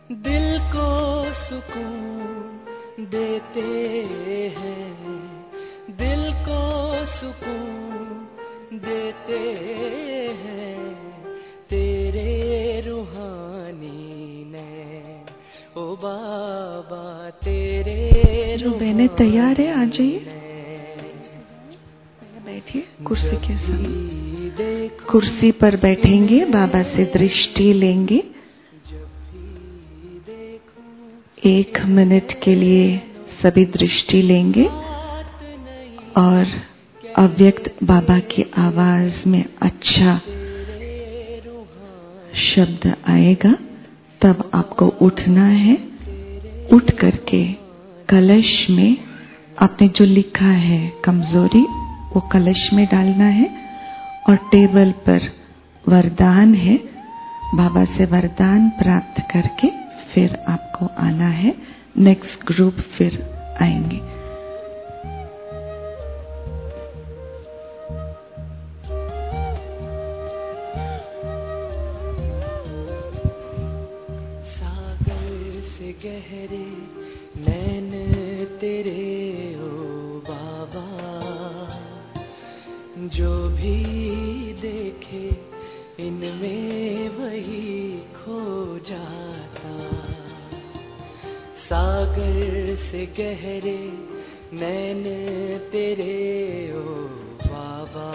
दिल को सुकून देते हैं, दिल को सुकून देते हैं तेरे रूहानी नैन, ओ बाबा तेरे। जो बहनें तैयार है आ जाइए, बैठिए कुर्सी के सामने। कुर्सी पर बैठेंगे, बाबा से दृष्टि लेंगे। 1 मिनट के लिए सभी दृष्टि लेंगे और अव्यक्त बाबा की आवाज में अच्छा शब्द आएगा, तब आपको उठना है। उठ करके कलश में आपने जो लिखा है कमजोरी, वो कलश में डालना है। और टेबल पर वरदान है, बाबा से वरदान प्राप्त करके फिर आपको आना है। नेक्स्ट ग्रुप फिर आएंगे। सागर से गहरे नैन तेरे ओ बाबा, जो भी देखे इनमें वही खो जाता। सागर से गहरे नैन तेरे ओ बाबा,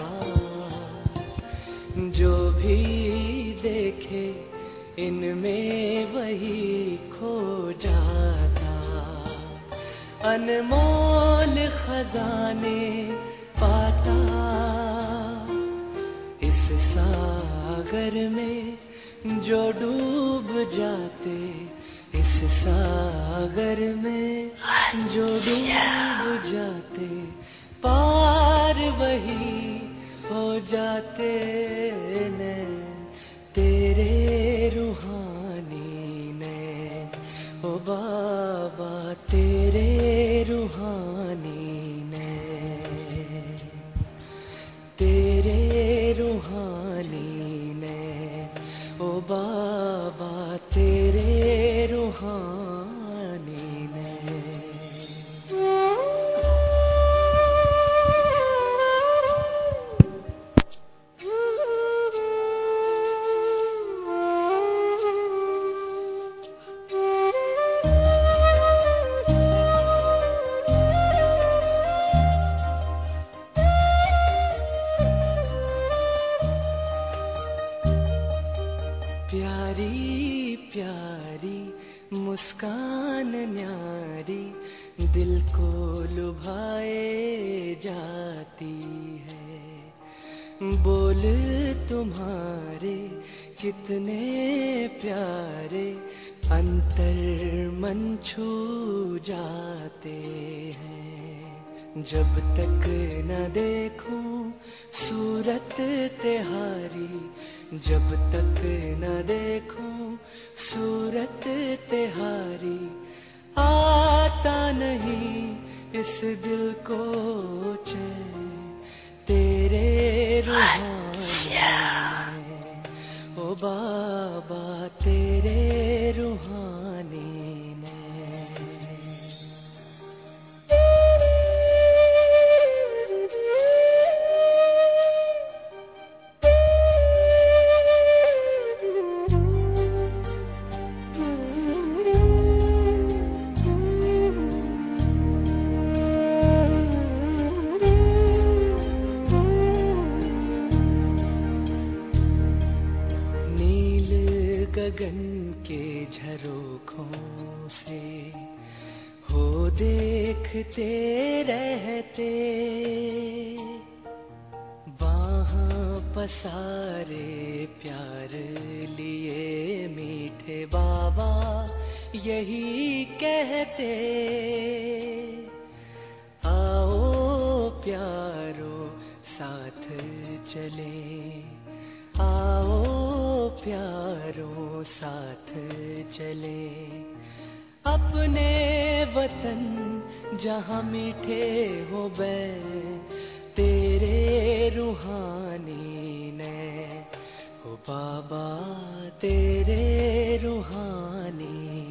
जो भी देखे इनमें वही खो जाता। अनमोल खजाने पाता इस सागर में, जो डूब जाते इस सागर में, जो डूब जाते पार वही हो जाते ने तेरे रूहानी ने, ओ बाबा तेरे रूहानी ने, तेरे रूहानी ने, ओ बाबा तेरे रूहानी ने। प्यारी प्यारी मुस्कान न्यारी दिल को लुभाए जाती है। बोल तुम्हारे कितने प्यारे अंतर मन छू जाते हैं। जब तक न देखूं सूरत तिहारी, जब तक न देखूं सूरत तिहारी, आता नहीं इस दिल को चैन तेरे रूहानी ने, ओ बाबा तेरे रूहानी ने। गगन के झरोखों से हो देखते रहते, बाहां पसारे प्यार लिए मीठे बाबा यही कहते। आओ प्यारो साथ चले, आओ प्यारों साथ चले, अपने वतन जहाँ मीठे हो बैर तेरे रूहानी ने, हो बाबा तेरे रूहानी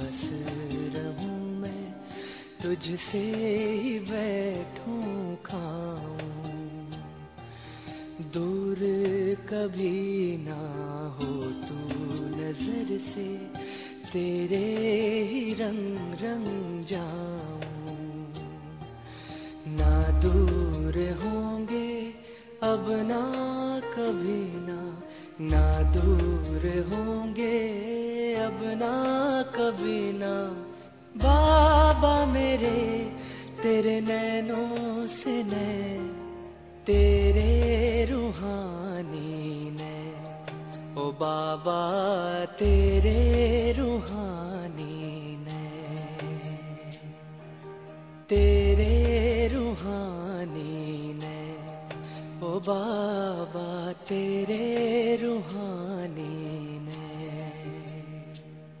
पास रहूं मैं, तुझसे ही बैठूं खाऊं, दूर कभी ना हो तू नजर से, तेरे ही रंग रंग जाऊं, ना दूर होंगे अब ना कभी ना दूर होंगे अब ना कभी ना, बाबा मेरे तेरे नैनों से नैन, तेरे रूहानी नैन, ओ बाबा तेरे रूहानी नैन, तेरे रूहानी नैन, ओ बाबा तेरे रूहानी नैन।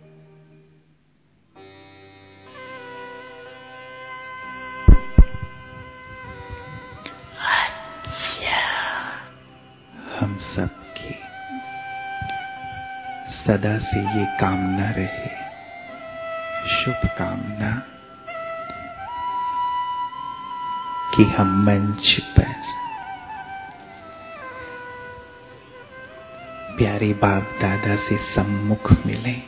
हम सबकी सदा से ये कामना रहे, शुभ कामना, कि हम मंच पर प्यारे बाप दादा से सम्मुख मिलें।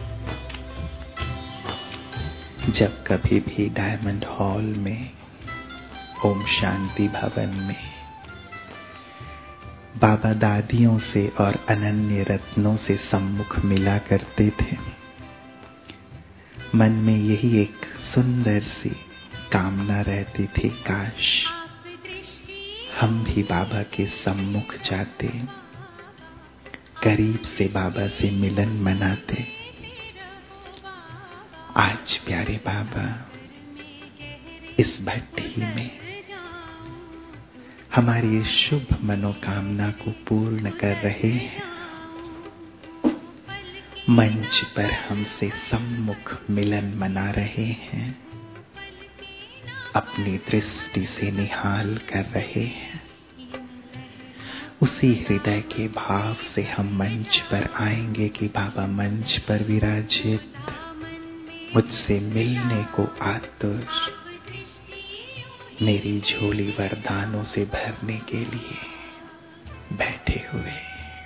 जब कभी भी डायमंड हॉल में, ओम शांति भवन में बाबा दादियों से और अनन्य रत्नों से सम्मुख मिला करते थे, मन में यही एक सुंदर सी कामना रहती थी, काश हम भी बाबा के सम्मुख जाते, करीब से बाबा से मिलन मनाते। आज प्यारे बाबा इस भट्ठी में हमारी इस शुभ मनोकामना को पूर्ण कर रहे हैं। मंच पर हमसे सम्मुख मिलन मना रहे हैं, अपनी दृष्टि से निहाल कर रहे हैं। उसी हृदय के भाव से हम मंच पर आएंगे कि बाबा मंच पर विराजित, मुझसे मिलने को आतुर, मेरी झोली वरदानों से भरने के लिए बैठे हुए।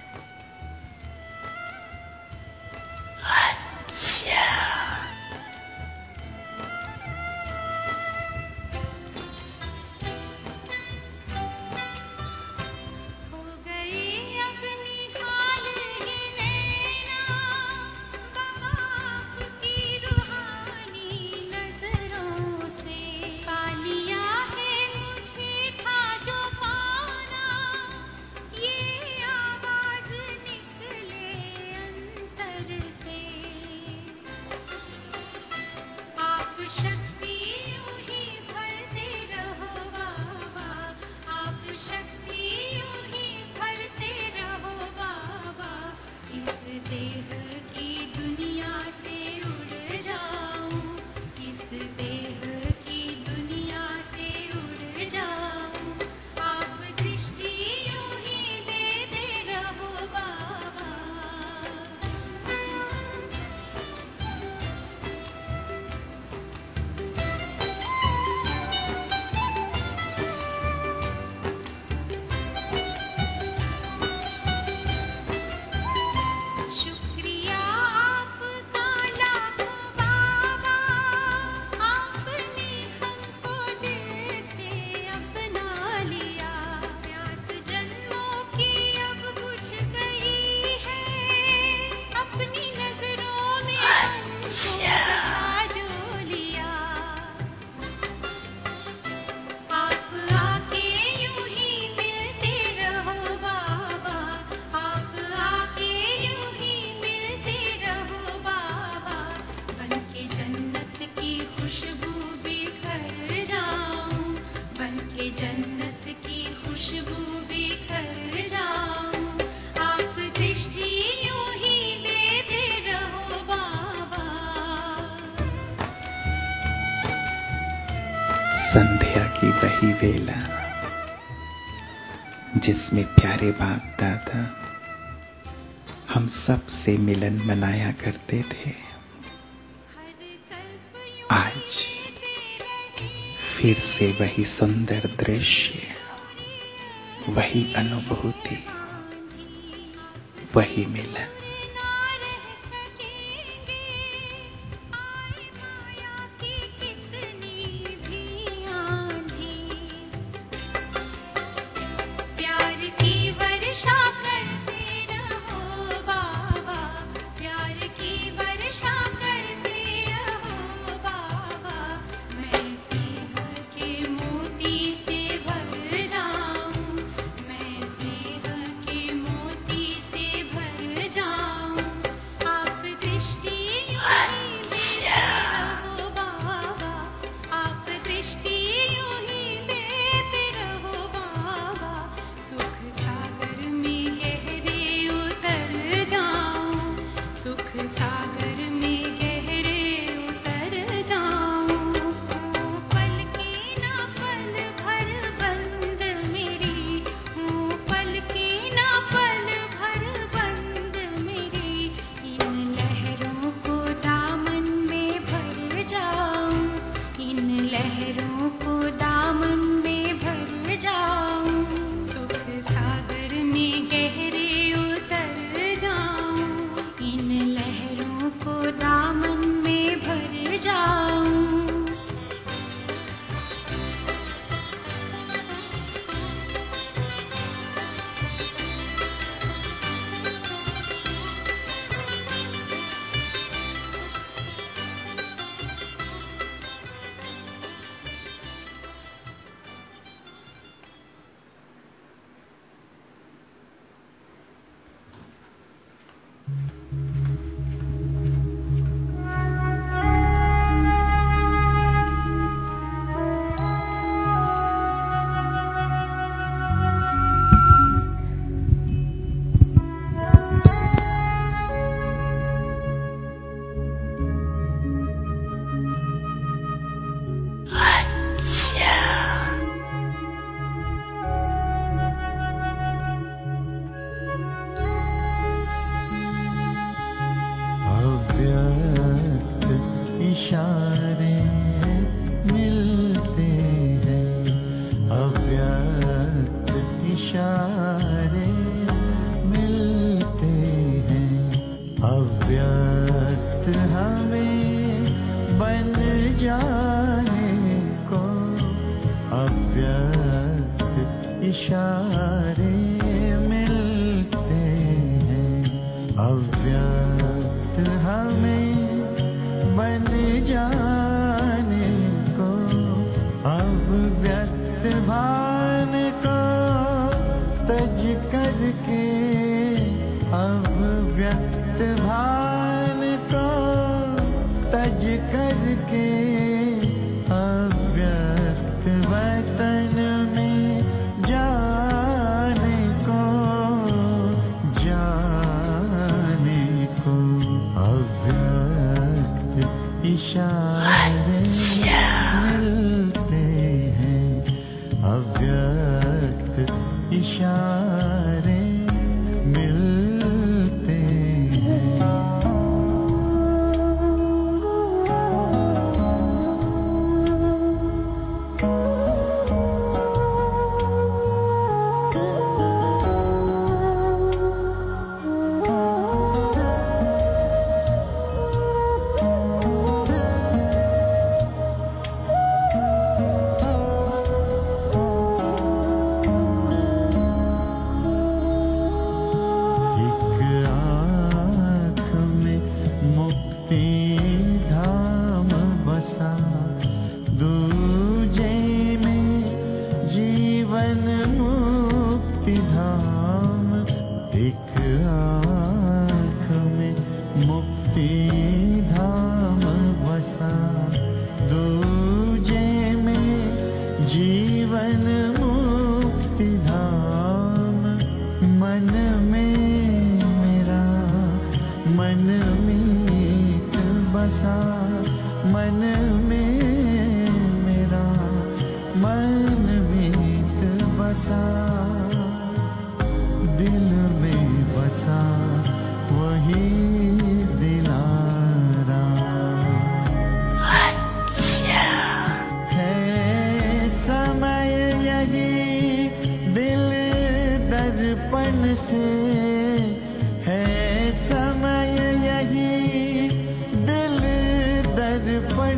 संध्या की वही वेला जिसमें प्यारे बाप दादा हम सब से मिलन मनाया करते थे। आज फिर से वही सुंदर दृश्य, वही अनुभूति, वही मिलन।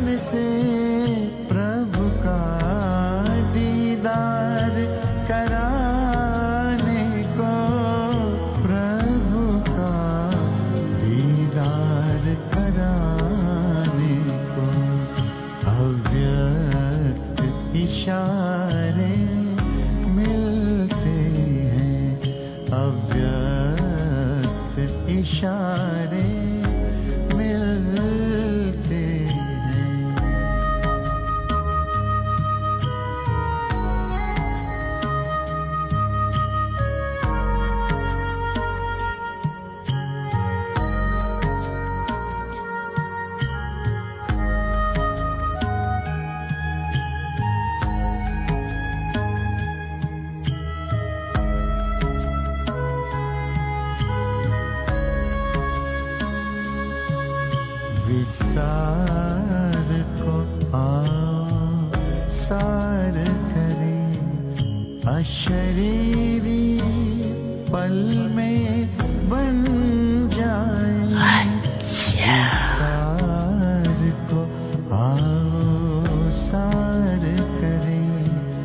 से प्रभु का दीदार कराने को, प्रभु का दीदार कराने को अव्यक्त इशारे मिलते हैं, अव्यक्त इशारे मिलते हैं। विस्तार को आसार करें, अशरीरी पल में बन जाए। विस्तार को आसार करें,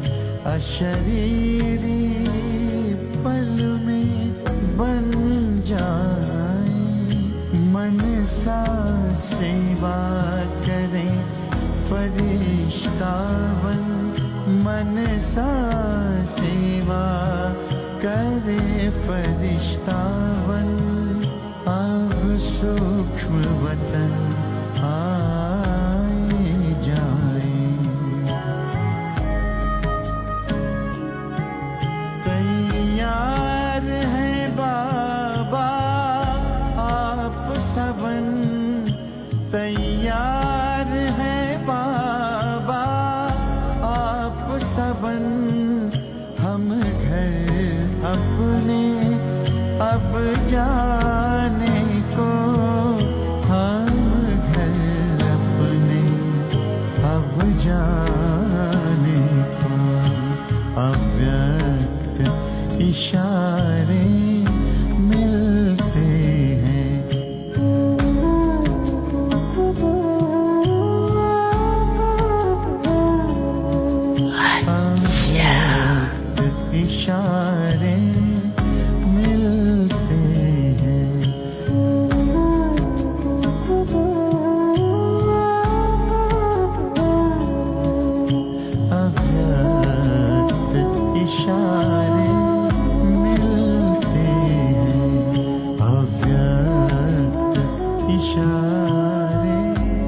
अशरीरी पल में बन जाए। मन सा सेवा करें फरिश्तावन, मन सा सेवा करे फरिश्तावन। अब सूक्ष्म वतन आए जाए, तैयार है बाबा आप सबन, तैयार है बाबा आप सबन। हम घर अपने अब जाने को, हम घर अपने अब जाने को अव्यक्त इशारे मिलते हैं। इशारे मिलते हैं। अव्यक्त इशारे मिलते हैं, अव्यक्त इशारे,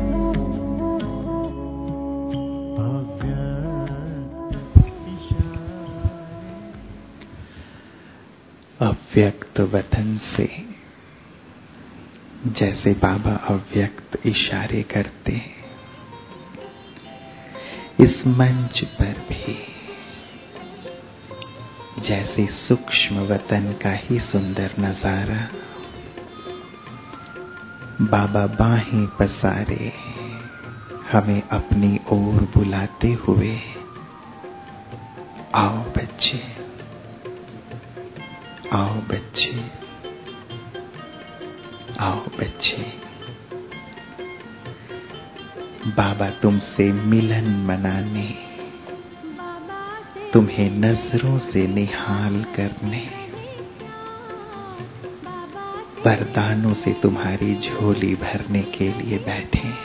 अव्यक्त वतन से जैसे बाबा अव्यक्त इशारे करते हैं, इस मंच पर भी जैसे सूक्ष्म वतन का ही सुंदर नजारा। बाबा बाहें पसारे हमें अपनी ओर बुलाते हुए, आओ बच्चे, आओ बच्चे, आओ बच्चे। बाबा तुमसे मिलन मनाने, तुम्हें नजरों से निहाल करने, वरदानों से तुम्हारी झोली भरने के लिए बैठे हैं।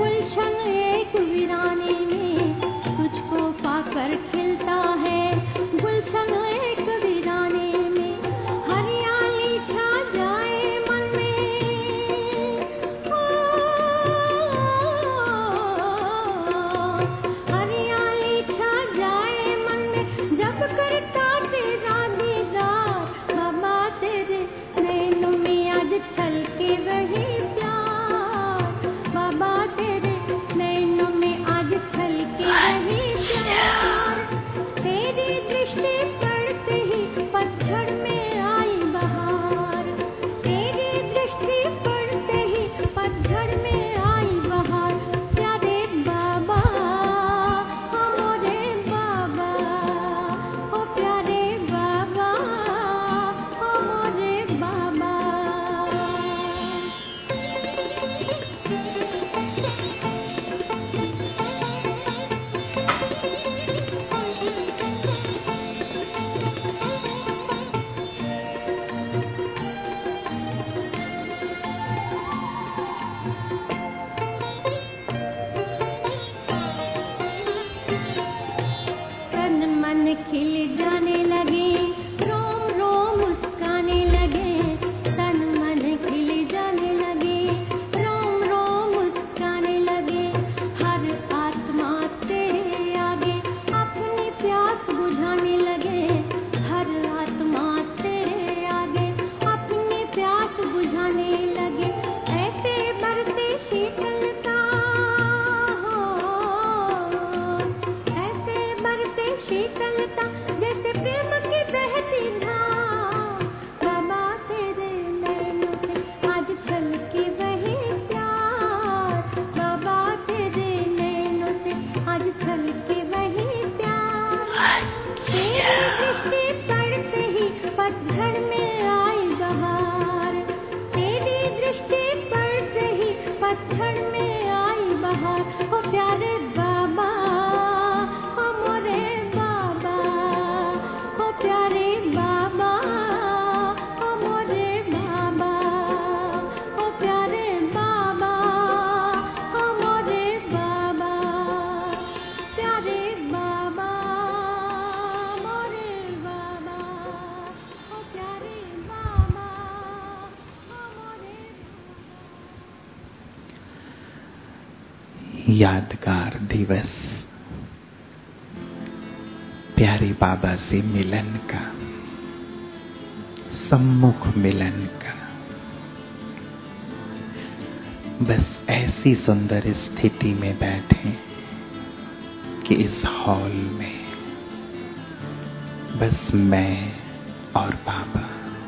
गुलशन एक वीराने में तुझको पाकर खिलता है, गुलशन एक वीराने में हरियाली छा जाए मन में, हरियाली छा जाए मन में जब करता तेरा दीदार, बाबा तेरे नैनों में आज छलके वही प्यार, बाबा तेरे नैनों में आज छलके वही प्यार, तेरी दृष्टि पड़ते ही पतझड़ में आई बहार, तेरी दृष्टि पड़ते ही पतझड़ में आई बहार, प्यारे बाबा हमारे बाबा, ओ प्यारे बाबा हमारे बाबा। तन मन खिल जाने लगे, रोम रोम मुस्काने लगे, तन मन खिल जाने लगे, रोम रोम मुस्काने लगे, हर आत्मा तेरे आगे अपनी प्यास बुझाने लगे, हर आत्मा तेरे आगे अपनी प्यास बुझाने लगे, ऐसे बरसे शीतलता हो, ऐसे बरसे शीतलता जैसे प्रेम की बहती धार, बाबा तेरे नैनों से आज छलके वही प्यार, बाबा तेरे नैनों से आज छलके वही प्यार, तेरी दृष्टि पड़ते ही पतझड़ में आई बहार, तेरी दृष्टि पड़ते ही पतझड़ में आई बहार, ओ प्यारे बाबा हमारे बाबा, ओ प्यारे बाबा हमारे बाबा, ओ प्यारे बाबा हमारे बाबा, प्यारे बाबा हमारे बाबा, ओ प्यारे बाबा हमारे यादगार दिवस प्यारे बाबा से मिलन का, सम्मुख मिलन का। बस ऐसी सुंदर स्थिति में बैठे कि इस हॉल में बस मैं और बाबा,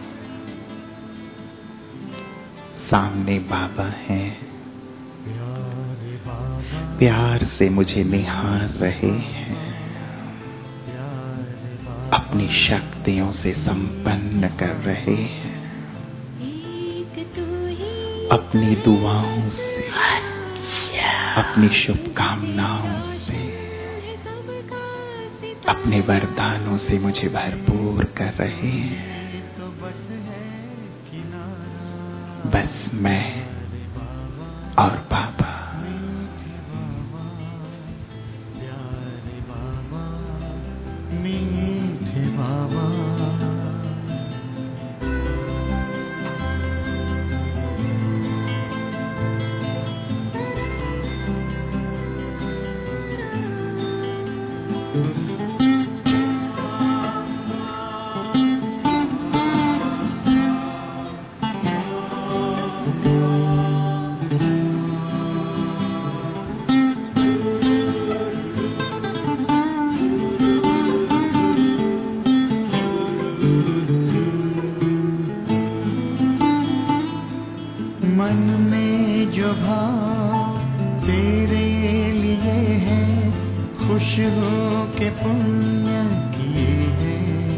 सामने बाबा हैं, प्यार से मुझे निहार रहे हैं, अपनी शक्तियों से संपन्न कर रहे हैं, अपनी दुआओं से, अपनी शुभकामनाओं से, अपने वरदानों से मुझे भरपूर कर रहे हैं। बस मैं और बाबा। मीठे बाबा मन में जो भाव तेरे लिए है, खुश हो के पुण्य किए हैं।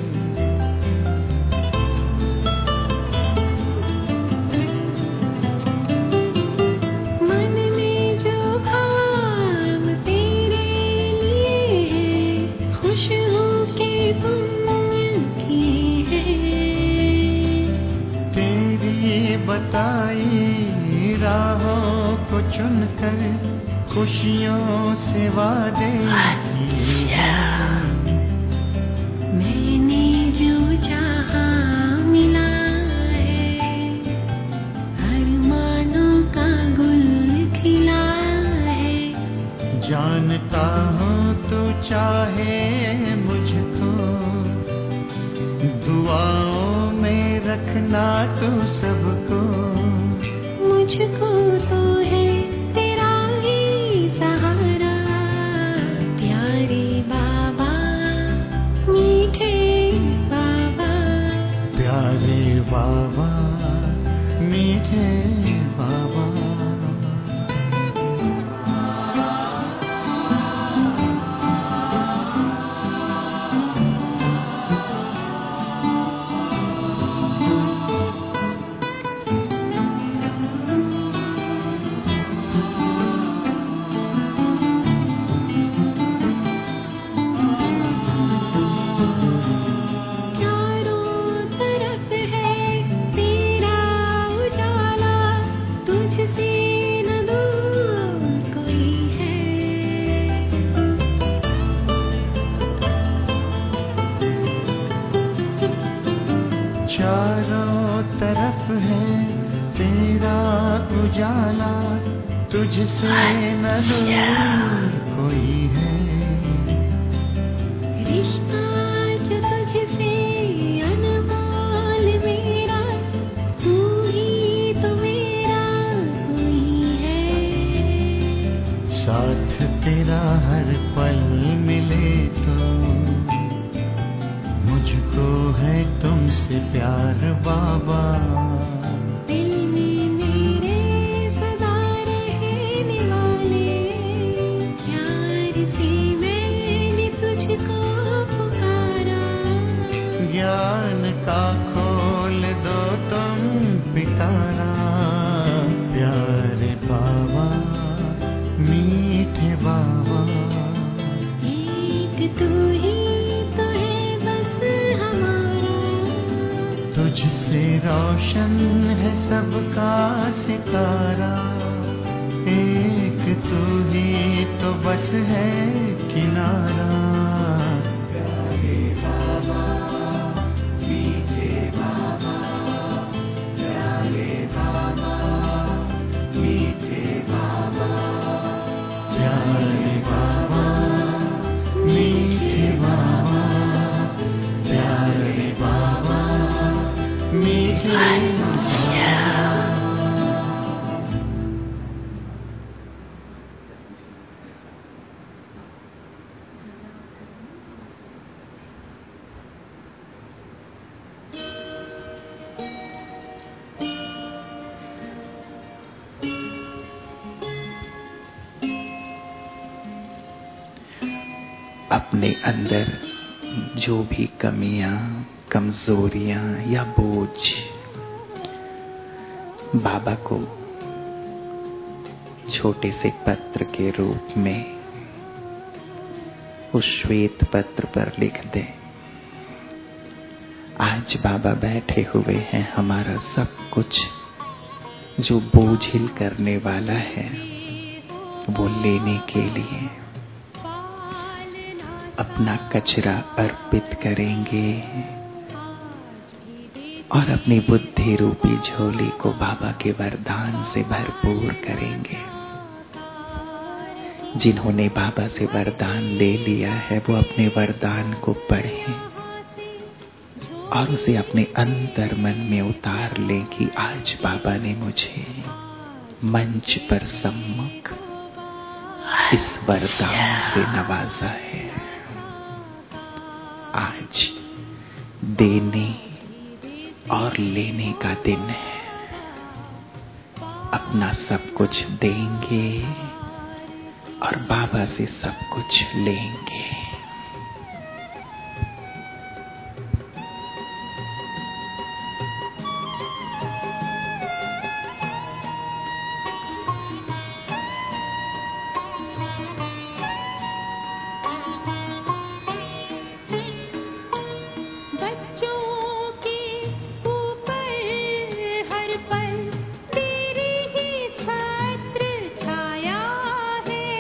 मन में जो भाव तेरे लिए है, खुश हो के पुण्य किए हैं। तेरी बताई राहों को चुनकर खुशियों से वादे किए हैं। मैंने जो चाहा मिला है, अरमानों का गुल खिला है। जानता हूँ तू चाहे मुझको, दुआओं में रखना तू सबको। मुझको तो है तेरा ही सहारा, प्यारे बाबा, मीठे बाबा। प्यारे बाबा, मीठे बाबा। चारों तरफ है तेरा उजाला, तुझसे न दूर कोई है। रिश्ता जो तुझसे अनमोल मेरा, तू ही तो मेरा कोई है। साथ तेरा हर पल मिले तो मुझको है तुमसे प्यार बाबा। दिल में मेरे सदा रहने वाले, प्यार से मैंने तुझको पुकारा। ज्ञान का खोल दो तुम पिटारा, प्यारे बाबा, मीठे बाबा। एक तू ही तो है बस हमारा, तुझसे रोशन है सबका सितारा। एक तू ही तो बस है किनारा। प्यारे बाबा, मीठे बाबा, प्यारे बाबा, मीठे बाबा, प्यारे बाबा, मीठे बाबा, प्यारे बाबा, मीठे बाबा। अपने अंदर जो भी कमियां, कमजोरियां या बोझ बाबा को छोटे से पत्र के रूप में उस श्वेत पत्र पर लिख दें। आज बाबा बैठे हुए हैं, हमारा सब कुछ जो बोझिल करने वाला है वो लेने के लिए अपना कचरा अर्पित करेंगे और अपनी बुद्धि रूपी झोली को बाबा के वरदान से भरपूर करेंगे। जिन्होंने बाबा से वरदान ले लिया है वो अपने वरदान को पढ़ें और उसे अपने अंतर मन में उतार लें कि आज बाबा ने मुझे मंच पर सम्मुख इस वरदान से नवाजा है। आज देने और लेने का दिन है। अपना सब कुछ देंगे और बाबा से सब कुछ लेंगे। तेरी ही छत्र छाया है।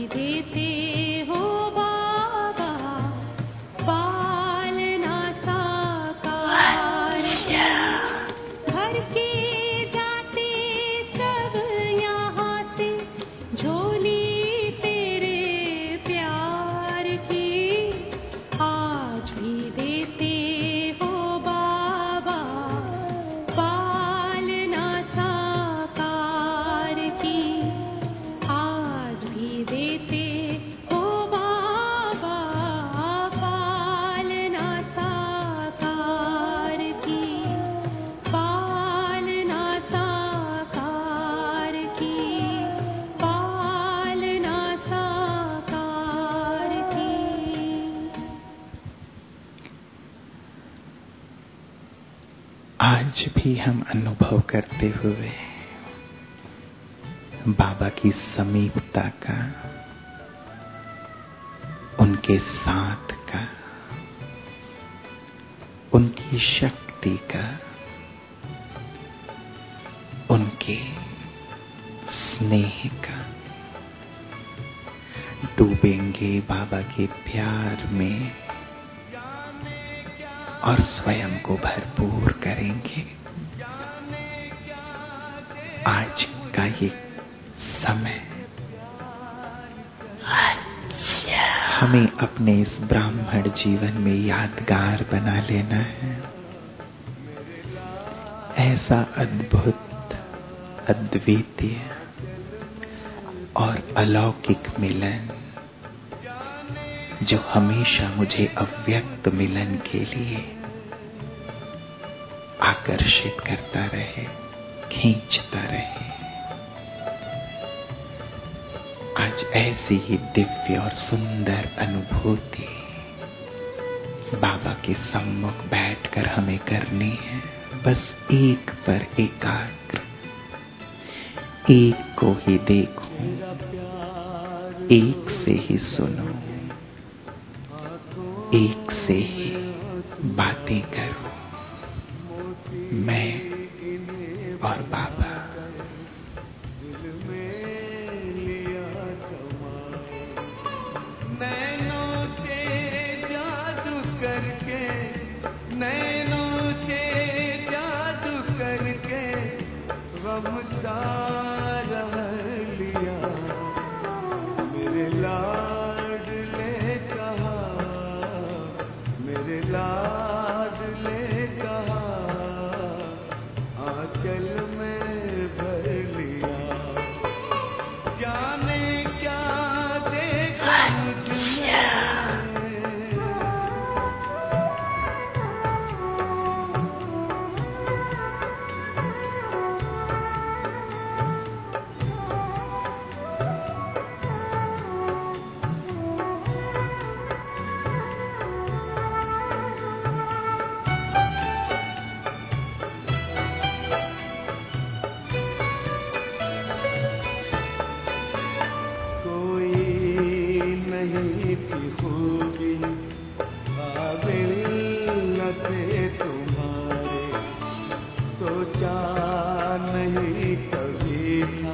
देते हो बाबा पालना साकार की। घर के जाते सब यहाँ से झोली तेरे प्यार की। आज भी देते हो बाबा पालना साकार की। आज भी देते हो बाबा पालना साकार की। पालना साकार की। पालना साकार की। आज भी हम अनुभव करते हुए बाबा की समीपता का, उनके साथ का, उनकी शक्ति का, उनके स्नेह का, डूबेंगे बाबा के प्यार में और स्वयं को भरपूर करेंगे। आज का ये समय हमें अपने इस ब्राह्मण जीवन में यादगार बना लेना है। ऐसा अद्भुत, अद्वितीय और अलौकिक मिलन जो हमेशा मुझे अव्यक्त मिलन के लिए आकर्षित करता रहे, खींचता रहे। आज ऐसी ही दिव्य और सुंदर अनुभूति बाबा के सम्मुख बैठकर हमें करनी है। बस एक पर एकाग्र, एक को ही देखो, एक से ही सुनो, एक से ही बातें करो। मैं और बाबा। नैनों से जादू करके, नैनों से जादू करके गम सारा लिया। मेरे लाडले कहा, मेरे लाडले कहा, आंचल में भर लिया। जाने क्या देखा मुझमें, कोई नहीं थी खूबी काबिल न थे तुम्हारे। सोचा नहीं कभी था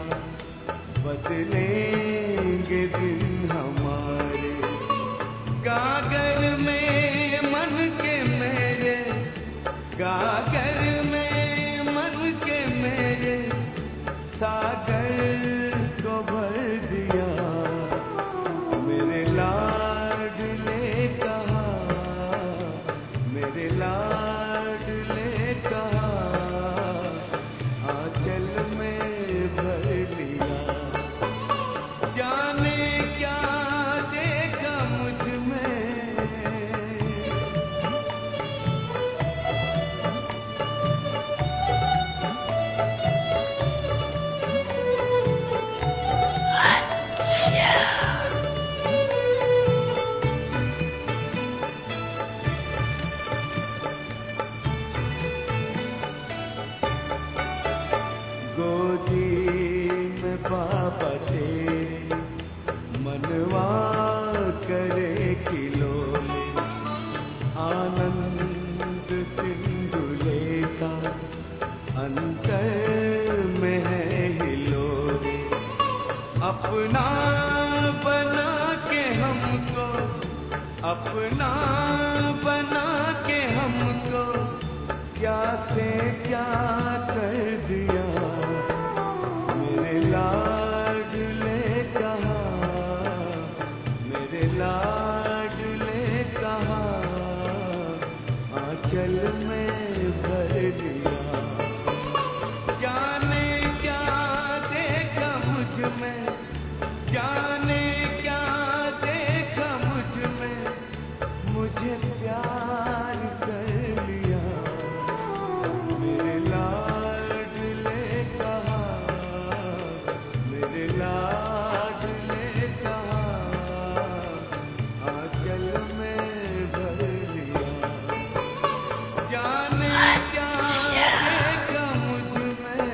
बदलेंगे दिन हमारे। गागर में मन के मेरे, गागर में मन के मेरे सागर को भर दिया। मेरे लाडले कहा, मेरे लाडले कहा, आंचल में भर लिया। जाने क्या देखा मुझ में, अपना बना के हमको क्या से क्या कर दिया। मेरे लाडले कहाँ, मेरे लाडले कहाँ, आंचल में भर दिया। जाने क्या देखा मुझ में, जाने क्या देखा मुझ में, मुझे प्यार कर लिया। मेरे लाडले कहाँ, मेरे लाडले कहाँ, आंचल में भर लिया। जाने क्या देखा मुझ में।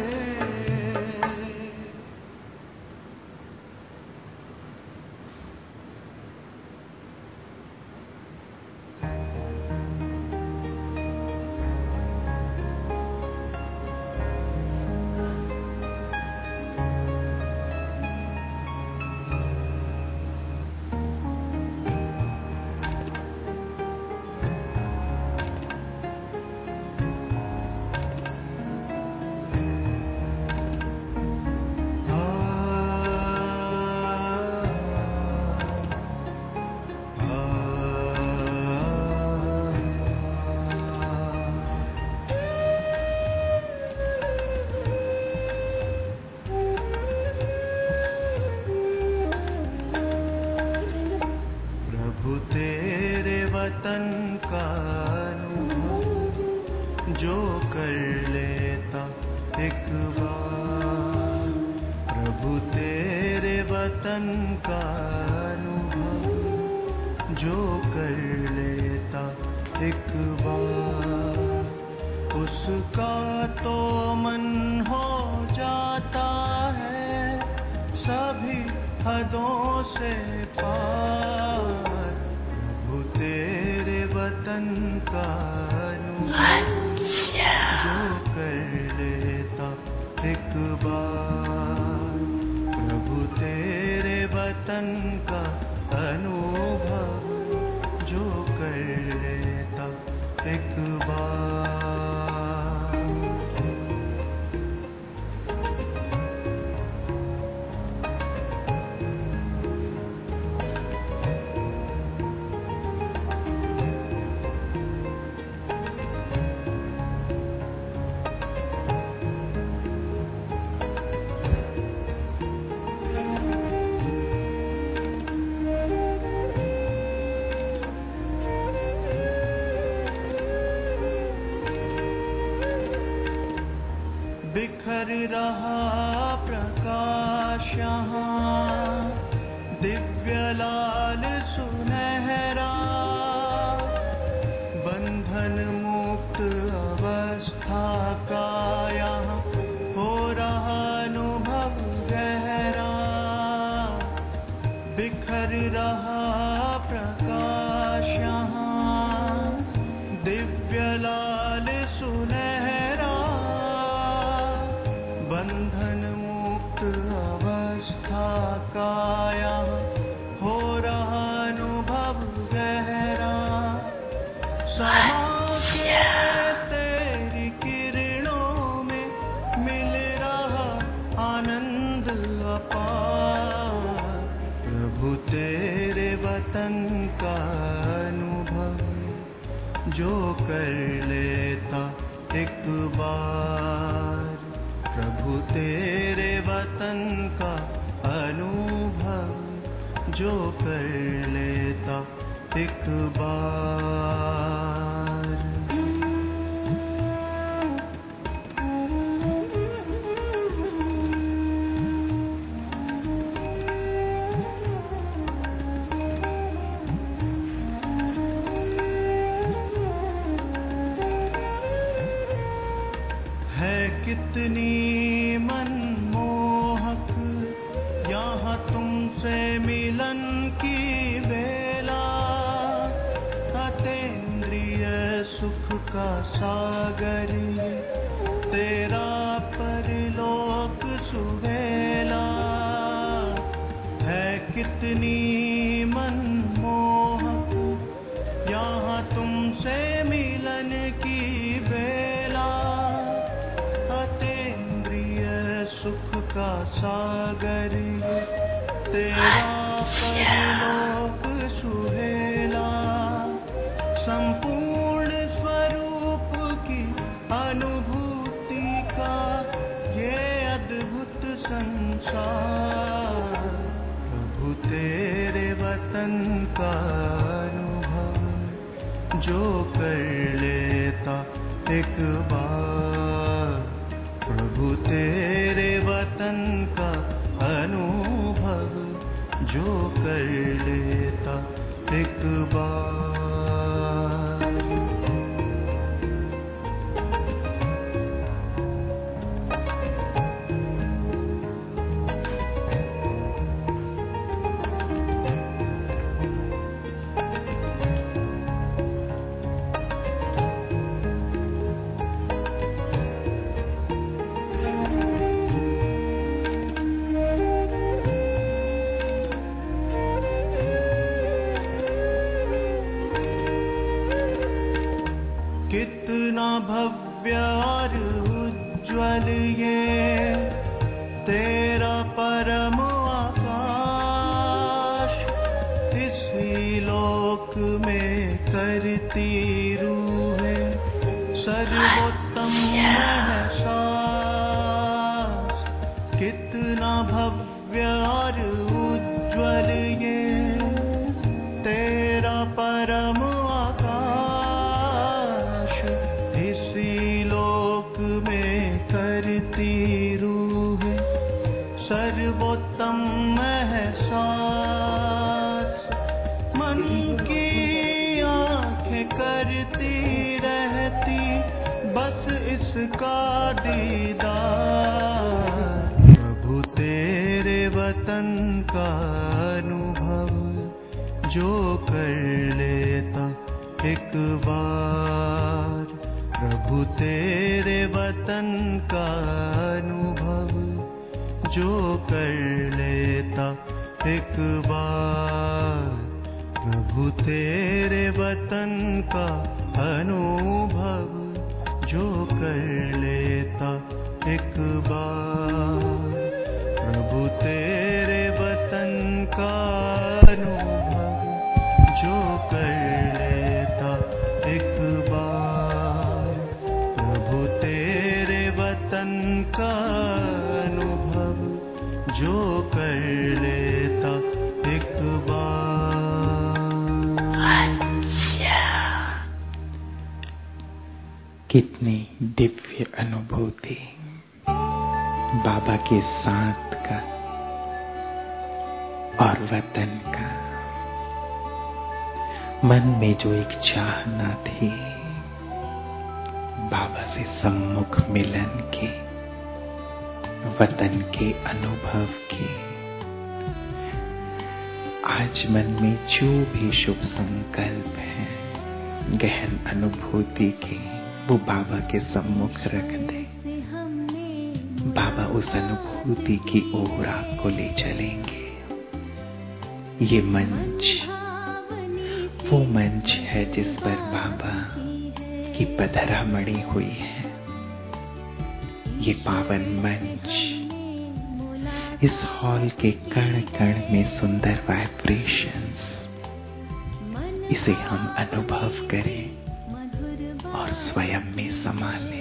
प्रभु तेरे वतन का अनुभव जो कर लेता एक बार। प्रभु तेरे वतन का अनुभव जो कर लेता एक बार, उसका तो मन हो जाता है सभी हदों से पार। प्रभु तेरे वतन का अनुभव जो कर लेता एक बार। प्रभु तेरे वतन का अनुभव जो कर लेता एक बार। बिखर रहा प्रकाश यहाँ, दिव्य लाल सुनहरा, बंधन मुक्त अवस्था का यहाँ हो रहा अनुभव गहरा। बिखर रहा प्रकाश यहाँ, दिव्य लाल सुनहरा, बंधन मुक्त अवस्था का यहाँ हो रहा अनुभव गहरा। समा के तेरी किरणों में मिल रहा आनंद अपार। प्रभु तेरे वतन का अनुभव जो कर लेता एक बार। प्रभु तेरे वतन का अनुभव जो कर लेता एक बार। है कितनी मनमोहक यहाँ तुमसे मिलन की बेला, अतीन्द्रिय सुख का सागर ये तेरा परलोक सुहेला। है कितनी मनमोहक तुमसे मिलन की बेला, अतीन्द्रिय सुख का सागर तेरा परलोक सुहेला। संपूर्ण स्वरूप की अनुभूति का ये अद्भुत संसार, प्रभु तेरे वतन का अनुभव जो कर लेता एक बार, प्रभु तेरे वतन का अनुभव जो कर लेता एक बार। कितना भव्य और उज्ज्वल ये तेरा परम आकाश, इसी लोक में करती रूहें सर्वोत्तम एहसास। कितना भव्य और उज्ज्वल ये तेरा परम करती रूह सर्वोत्तम एहसास। मन की आँखें करती रहती बस इसका दीदार, प्रभु तेरे वतन का अनुभव जो कर लेता एक बार, प्रभु तेरे वतन का अनुभव जो कर लेता एक बार, प्रभु तेरे वतन का अनुभव जो कर लेता एक बार, प्रभु तेरे वतन का अनुभव जो कर लेता एक बार, प्रभु तेरे वतन का अनुभव जो कर लेता एक बार। कितनी दिव्य अनुभूति बाबा के साथ का और वतन का। मन में जो एक चाहना थी बाबा से सम्मुख मिलन की, वतन के अनुभव की, आज मन में जो भी शुभ संकल्प है गहन अनुभूति की, वो बाबा के सम्मुख रख दे। बाबा उस अनुभूति की ओर आपको ले चलेंगे। ये मंच वो मंच है जिस पर बाबा की पधरामणि हुई है। ये पावन मंच, इस हॉल के कण कण में सुंदर वाइब्रेशंस, इसे हम अनुभव करें और स्वयं में समा लें।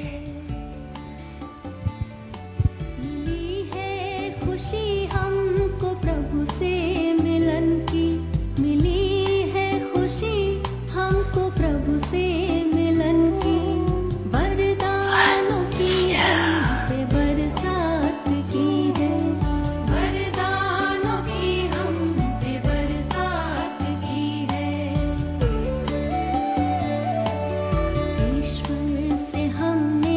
मिली है खुशी हमको प्रभु से मिलन की, मिली है खुशी हमको प्रभु से मिलन की, वरदानों की हम पे बरसात की है, वरदानों की हम पे बरसात की है। ईश्वर से हमने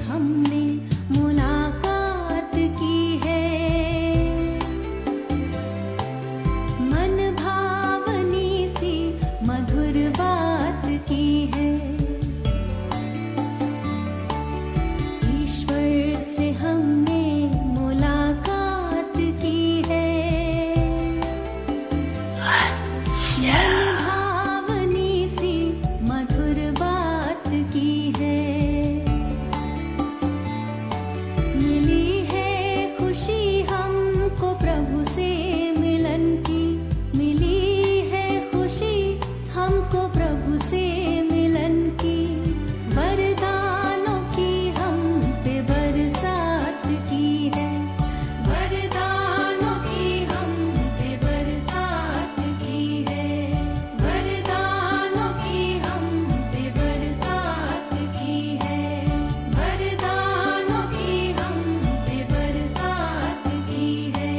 हमने मुलाकात की है, मन भावनी सी मधुर बात की है। ईश्वर से हमने मुलाकात की है, मन भावनी सी मधुर बात की है। मिली है खुशी हमको प्रभु से मिलन की, मिली है खुशी हमको प्रभु से मिलन की। वरदानों की हम पे बरसात की है, वरदानों की हम पे बरसात की है, वरदानों की हम पे बरसात की है, वरदानों की हम पे बरसात की है।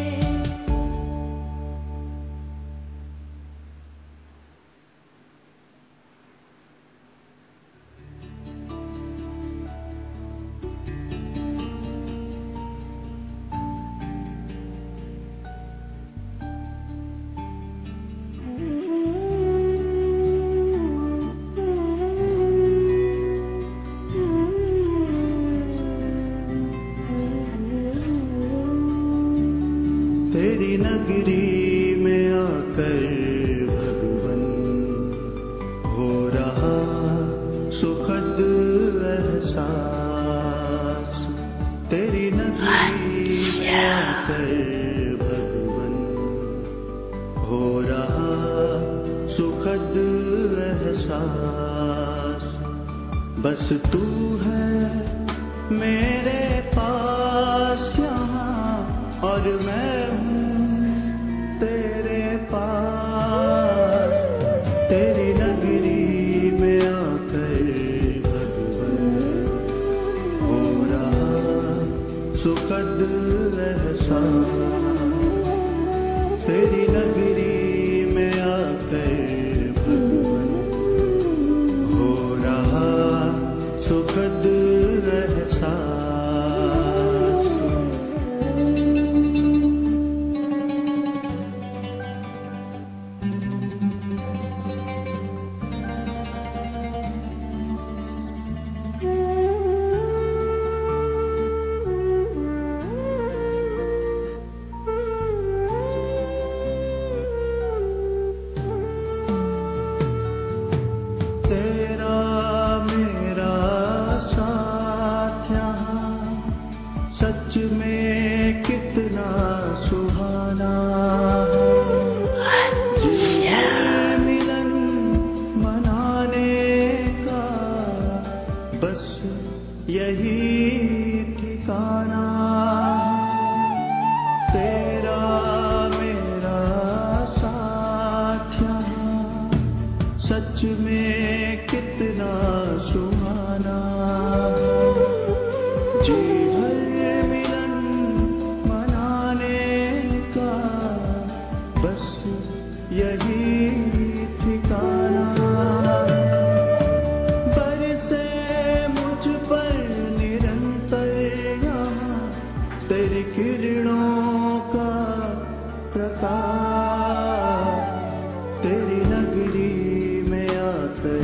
तेरी नगरी में आकर भगवन हो रहा सुखद एहसास। तेरी नगरी में आकर भगवन हो रहा सुखद एहसास। बस तू है मेरे पास यहाँ और मैं हूँ तेरे पास। तेरी नगरी में आकर भगवन हो रहा सुखद एहसास। तेरी नगरी में आकर भगवन हो रहा सुखद एहसास। तेरा मेरा साथ यहाँ सच में कितना सुहाना है। जीवन मिलन मनाने का बस यही ठिकाना है। तेरा मेरा साथ यहाँ सच में कितना सुहाना है। जीवन मिलन मनाने का बस यही ठिकाना है। बरसे मुझ पर निरंतर यहाँ तेरी किरणों का प्रकाश। तेरी नगरी में आकर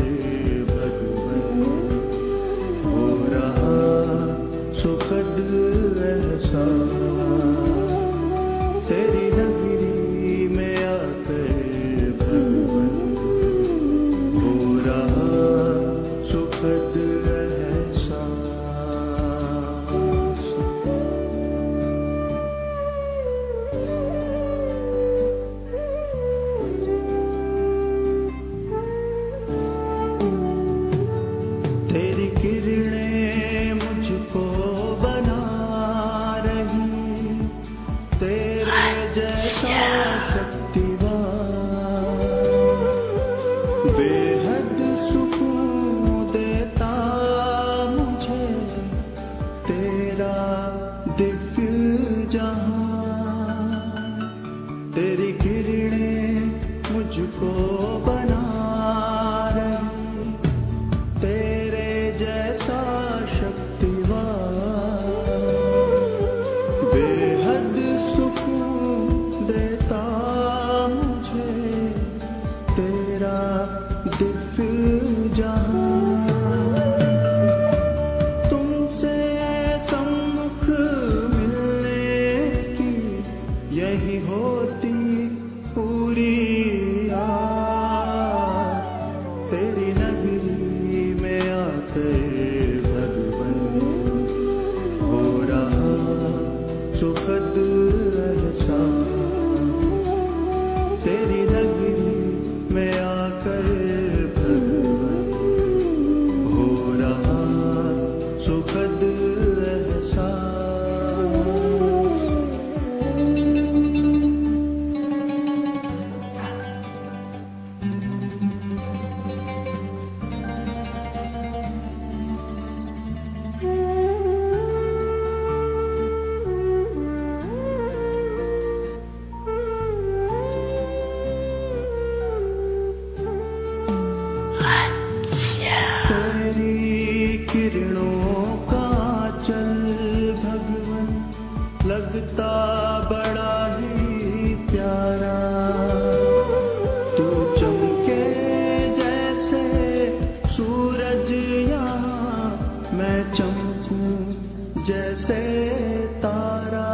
जैसे तारा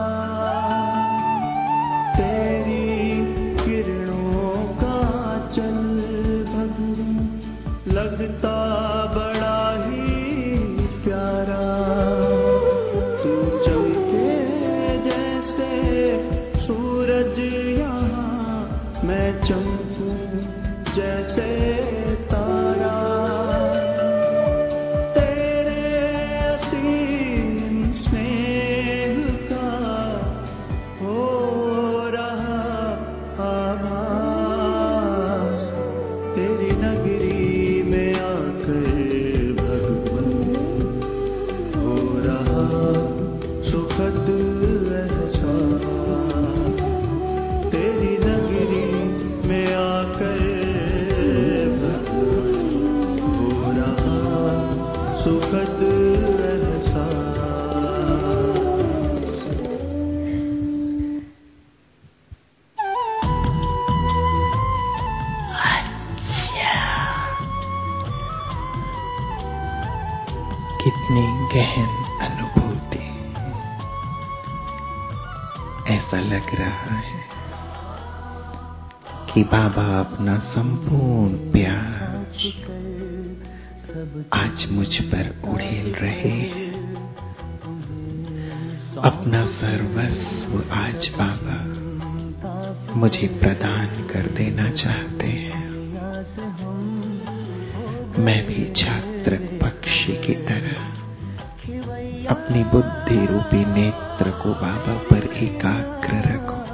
तेरी किरणों का चल लगता बड़ा ही प्यारा तू चमके जैसे सूरज यहाँ मैं चमकूं जैसे तारा तेरे असीम स्नेह का हो रहा आभास तेरी नगरी में आकर भगवान हो रहा सुखद एहसास तेरी नगरी में आकर सुखद कितनी गहन अनुभूति। ऐसा लग रहा है कि बाबा अपना संपूर्ण प्यार आज मुझ पर उड़ेल रहे हैं। अपना सर्वस्व आज बाबा मुझे प्रदान कर देना चाहते हैं। मैं भी छात्र पक्षी की तरह अपनी बुद्धि रूपी नेत्र को बाबा पर एकाग्र रखूं।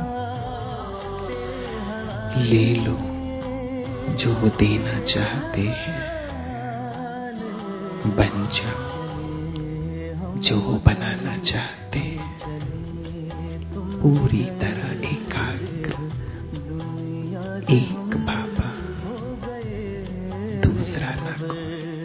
ले लो जो वो देना चाहते हैं, बन जाओ जो वो बनाना चाहते हैं। पूरी तरह एकाग्र, एक बाबा दूसरा न कोई।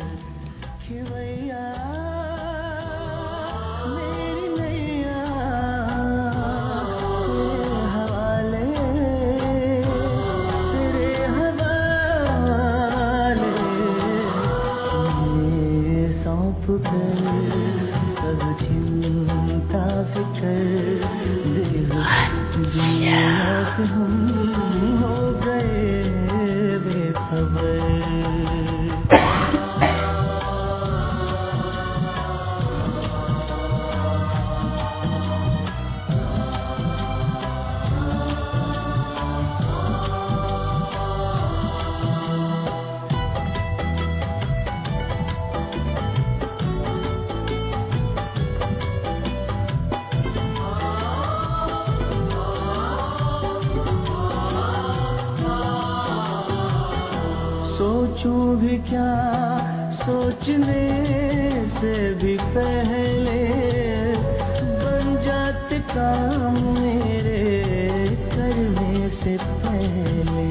सोचूं भी क्या सोचने से भी पहले बन जाते काम मेरे करने से पहले।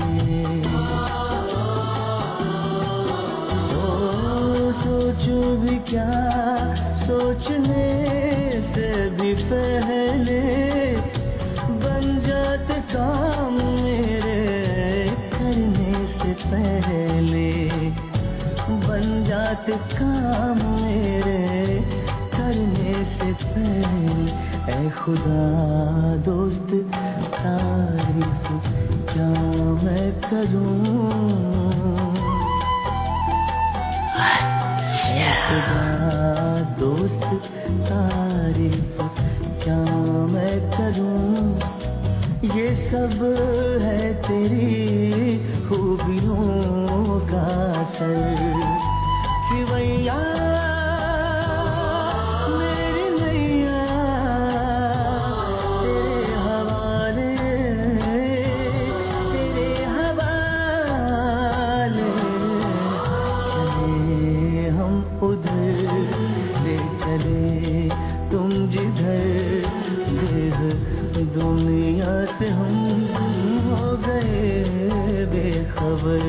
सोचूं भी क्या सोचने से भी पहले बन जाते काम मेरे करने से पहले। बन जाते काम मेरे करने से पहले। ऐ खुदा दोस्त तारीफ क्या मैं करूं। ऐ खुदा दोस्त तारीफ क्या मैं करूं। ये सब है तेरी खूबियों का असर। खिवैया मेरी नैया तेरे हवाले, तेरे हवाले। चले हम उधर ले चले तुम जिधर। देह दुनिया से हम हो गए बेखबर।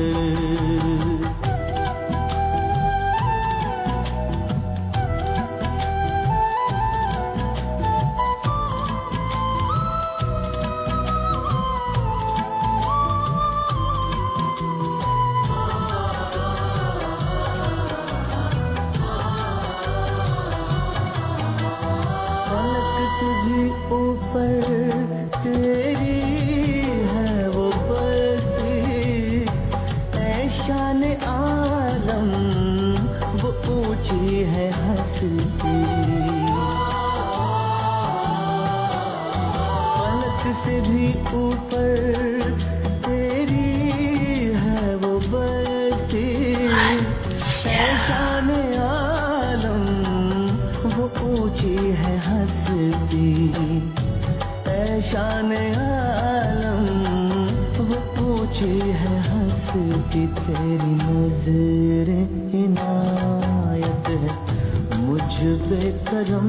ऊंची है हस्ती ऐ शान आलम, वो ऊंची है हस्ती तेरी नजर इनायत है मुझ पे करम,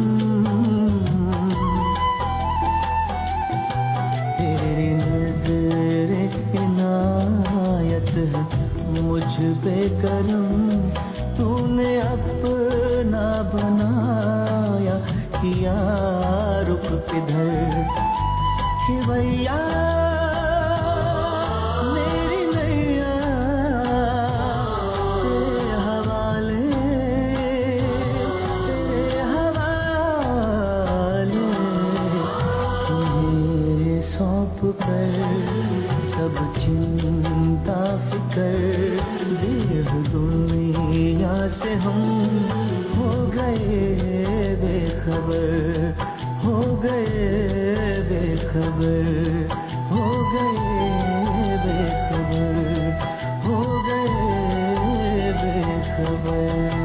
तेरी नजर इनायत है मुझ पे करम, तूने अपना बनाया किया रुख किधर कि भैया मेरी नैया तेरे हवाले, तेरे हवाले, तुम्हें सौंप कर सब चिंता फिकर, देह दुनिया से हम हो गए बेखबर, हो गए बेखबर, हो गए बेखबर, हो गए बेखबर।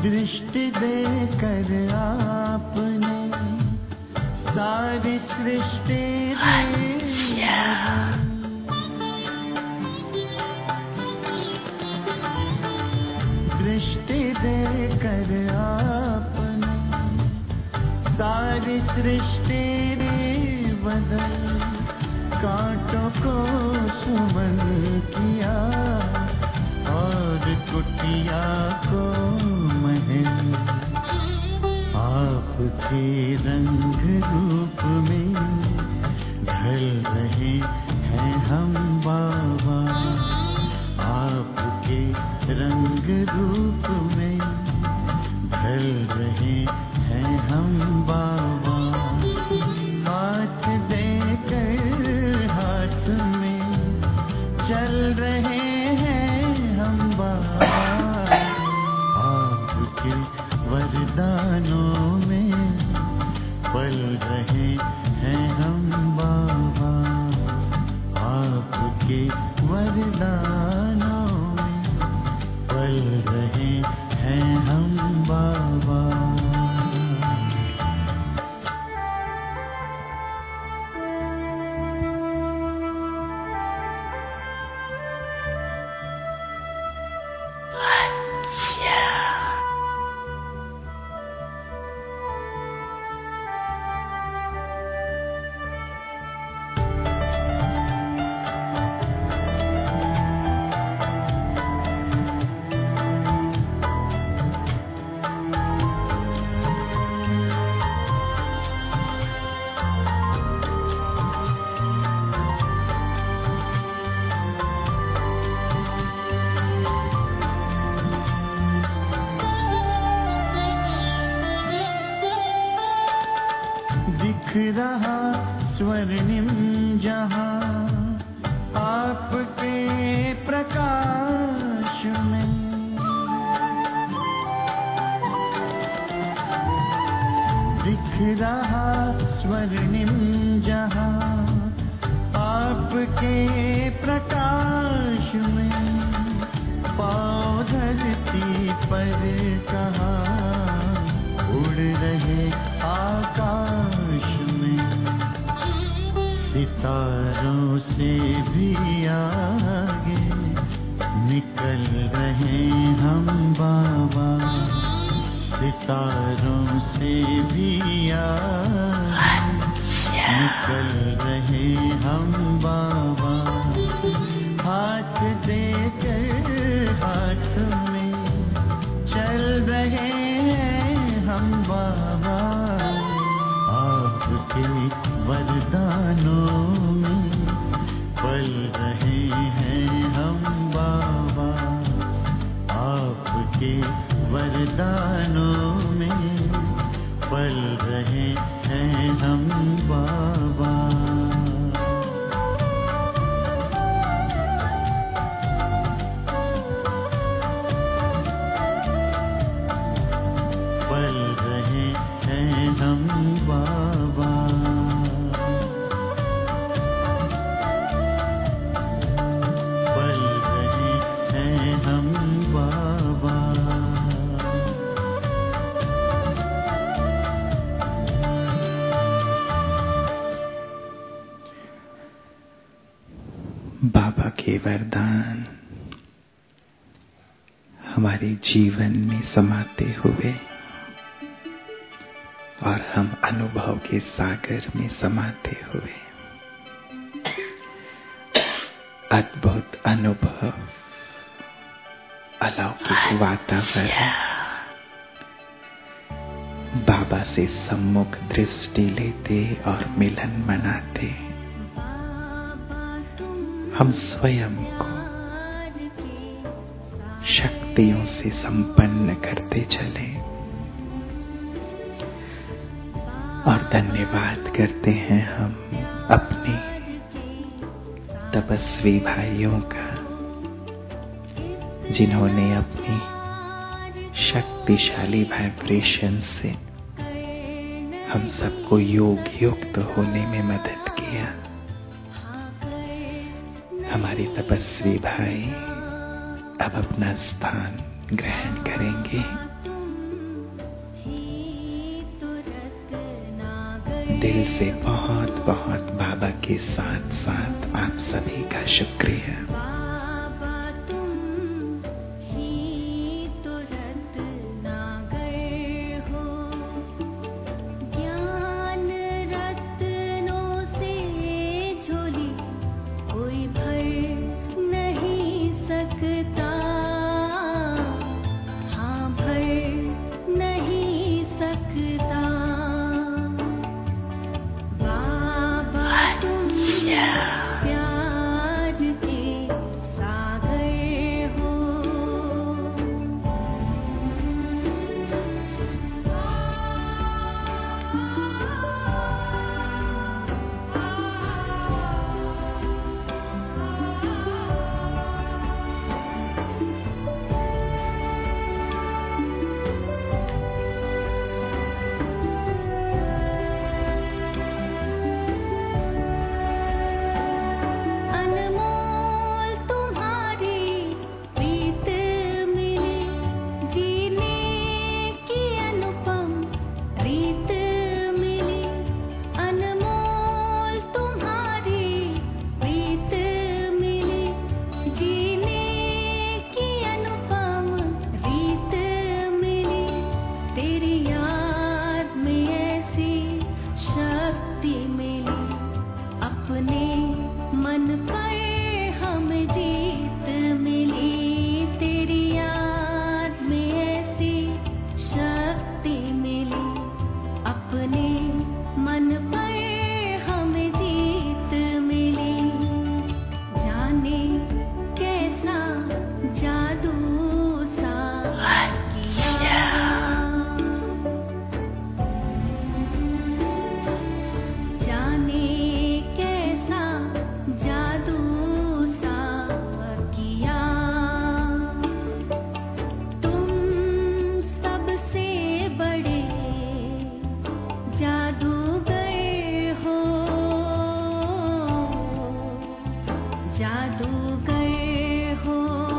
दृष्टि देकर आपने सारी सृष्टि दृष्टि देकर आपने सारी सृष्टि बदल कांटों को सुमन किया और कुटिया को महल आपके रंग रूप में ढल रहे हैं हम बाबा आपके रंग रूप में ढल रहे हैं हम बाबा हाथ देकर हाथ में चल रहे हैं हम बाबा आपके वरदानों में पल रहे हैं हम बाबा आपके वरदानों में पल रहे हैं हम बाबा रहा स्वर्णिम जहां आपके प्रकाश में दिख रहा स्वर्णिम जहां आपके प्रकाश में पाँव धरती पर कहाँ उड़ रहे आकाश में सितारों से भी आगे निकल रहे हम बाबा सितारों से भी आगे निकल रहे हम बाबा हाथ देकर हाथ में चल रहे हैं हम बाबा आपके वरदानों में पल रहे हैं हम बाबा आपके वरदानों में पल रहे हैं हम बाबा पल रहे हैं हम बाबा पल रहे हैं हम बाबा बाबा के वरदान हमारे जीवन में समाते हुए और हम अनुभव के सागर में समाते हुए अद्भुत अनुभव अलौकिक वातावरण बाबा से सम्मुख दृष्टि लेते और मिलन मनाते हम स्वयं को शक्तियों से संपन्न करते चले और धन्यवाद करते हैं हम अपने तपस्वी भाइयों का जिन्होंने अपनी शक्तिशाली वाइब्रेशन से हम सबको योग युक्त होने में मदद किया। हमारे तपस्वी भाई अब अपना स्थान ग्रहण करेंगे। दिल से बहुत बहुत बाबा के साथ साथ आप सभी का शुक्रिया। बाबा तुम ही तो रत्नागर हो, ज्ञान रत्नों से झोली कोई भर नहीं सकता, हाँ भर नहीं सकता। बाबा तुम प्यार के सागर हो। अनमोल तुम्हारी प्रीत मिली, जीने की अनुपम रीत मिली। अनमोल तुम्हारी प्रीत मिली, जीने की अनुपम रीत मिली। तेरी याद में ऐसी शक्ति मिली, अपने मन पर हमें जीत मिली। तेरी याद में ऐसी शक्ति मिली, अपने मन पर हमें जीत मिली। जाने कैसा जादू सा किया, जाने कैसा जादू सा किया। तुम सबसे बड़े जादूगर हो, जादूगर हो।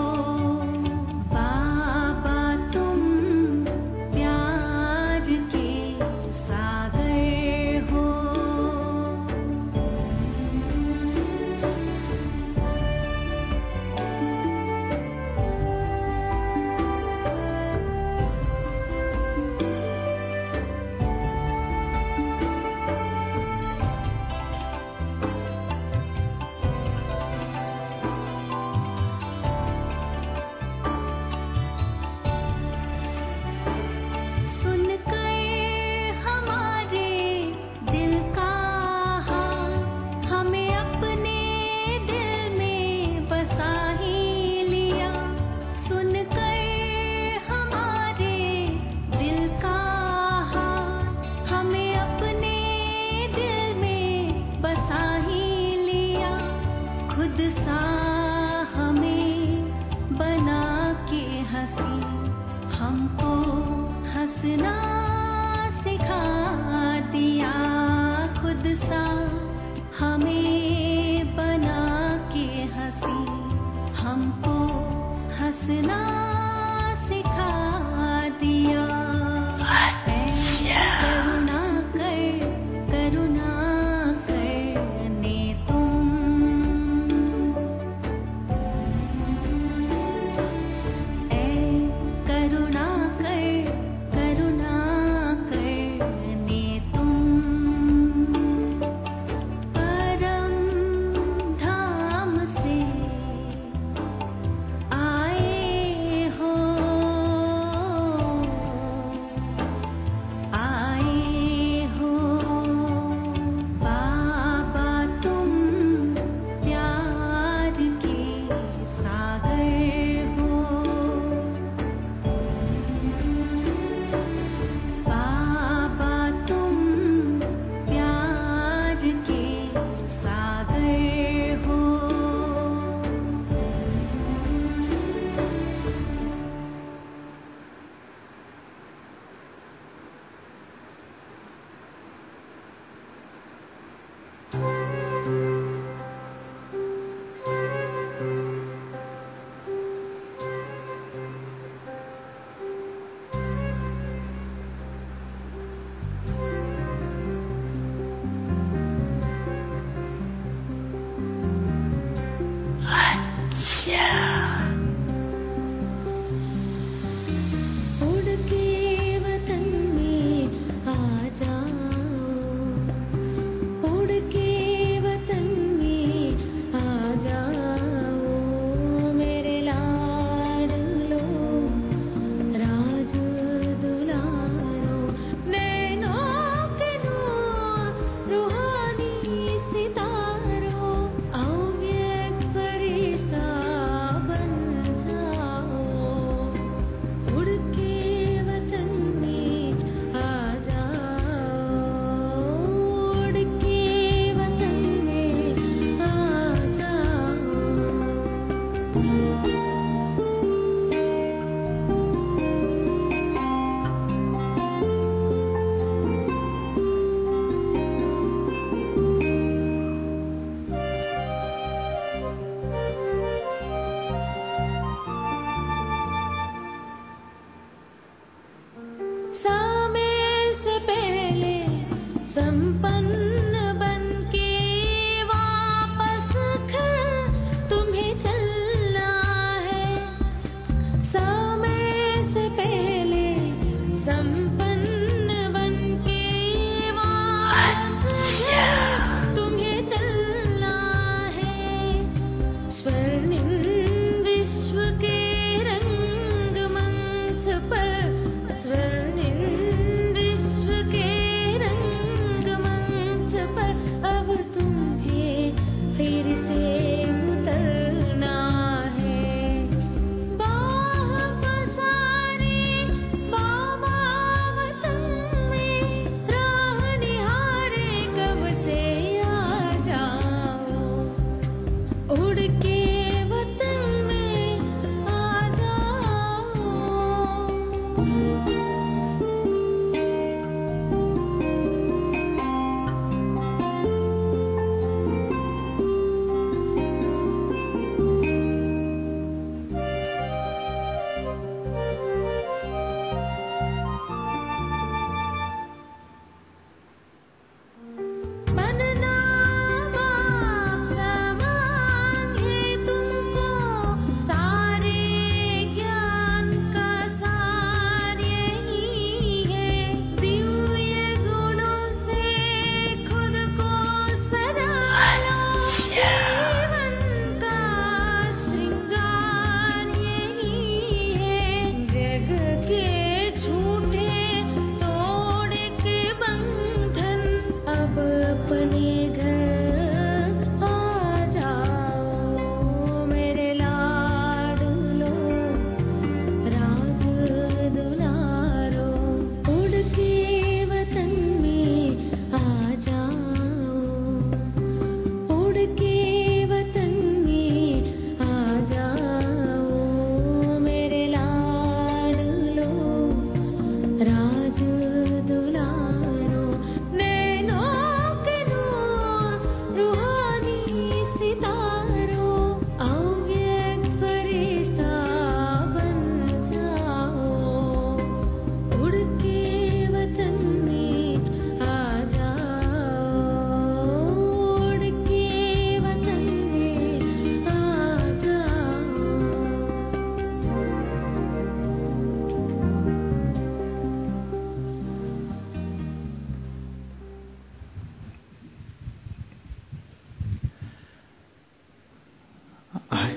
बाबा तुम प्यार के सागर हो। सुनकर हमारे दिल का हाल, हमें अपने दिल में बसा ही लिया। सुनकर हमारे दिल का हाल, हमें अपने दिल में बसा ही लिया। खुद सा हमें बना के हंसी, हमको हंसना सिखा दिया। खुद सा हमें बना के हंसी, हमको हंसना सिखा दिया। करुणा करने तुम, करुणा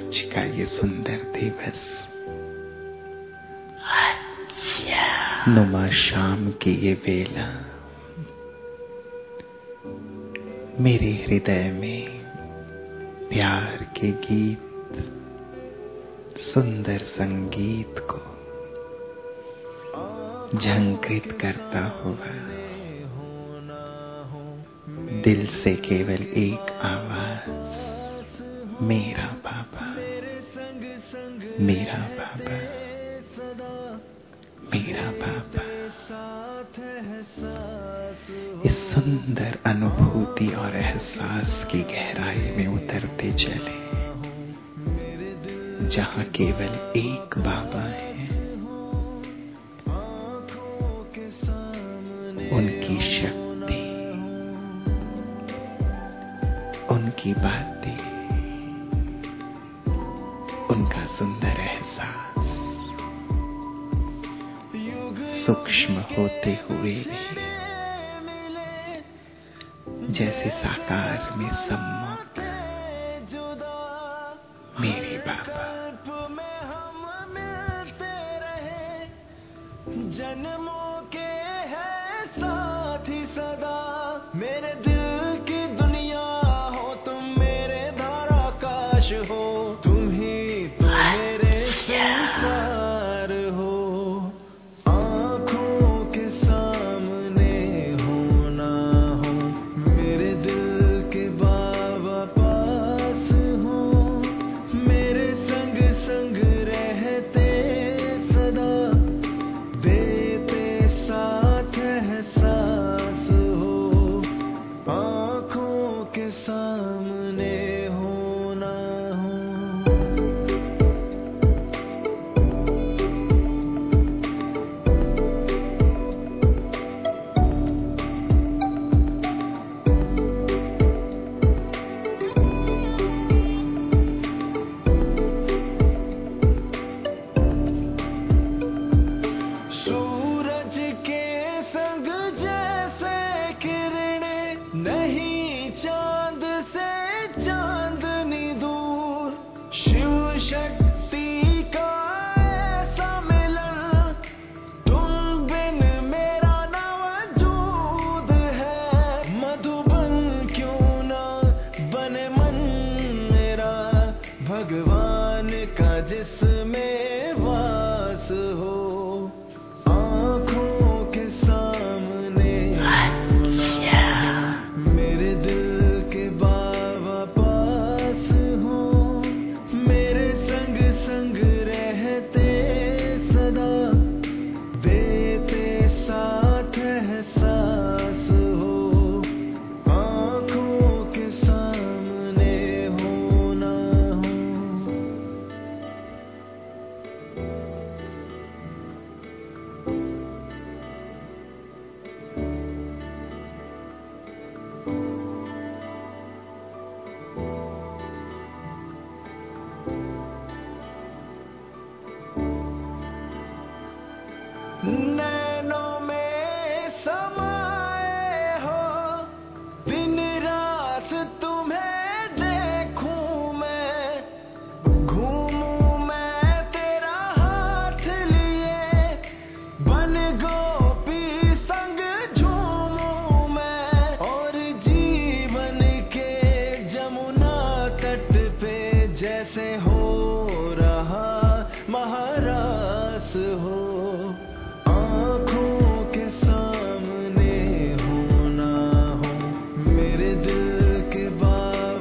आज का ये सुंदर दिवस, नुमा शाम की ये वेला मेरे हृदय में प्यार के गीत, सुंदर संगीत को झंकृत करता हुआ दिल से केवल एक आवाज, मेरा बाबा, मेरा बाबा, मेरा बाबा। इस सुंदर अनुभूति और एहसास की गहराई में उतरते चले, जहाँ केवल एक बाबा है। उनकी शक्ति, उनकी बातें, उनका सुंदर एहसास सूक्ष्म होते हुए भी जैसे साकार में सम्मुख, मेरे बाबा। जन्मों के है साथी सदा, मेरे दिल की दुनिया हो तुम, मेरे धाराकाश हो तुम ही, तो मेरे संसार हो। आँखों के सामने हो ना हो, मेरे दिल के बाबा पास हो, मेरे संग संग रहते सदा, देते साथ एहसास हो। आँखों के सामने हो ना हो। सूरज के संग जैसे किरणें, नहीं चांद से चांदनी दूर, शिव शक्ति का ऐसा मिलन, तुम बिन मेरा ना वजूद है। मधुबन क्यों ना बने मन मेरा, भगवान का जिसमें वास हो। आँखों के सामने हो, मेरे दिल के बाबा पास हो, मेरे संग संग रहते सदा, देते साथ एहसास हो। आँखों के सामने हो ना हो। नैनों में समाए हो, दिन रात तुम्हें देखूं मैं, घूमूं मैं तेरा हाथ लिए, बन गोपी संग झूमूं मैं, और जीवन के जमुना तट पे जैसे हो रहा महारास हो। आँखों के सामने हो ना हो, मेरे दिल के बाबा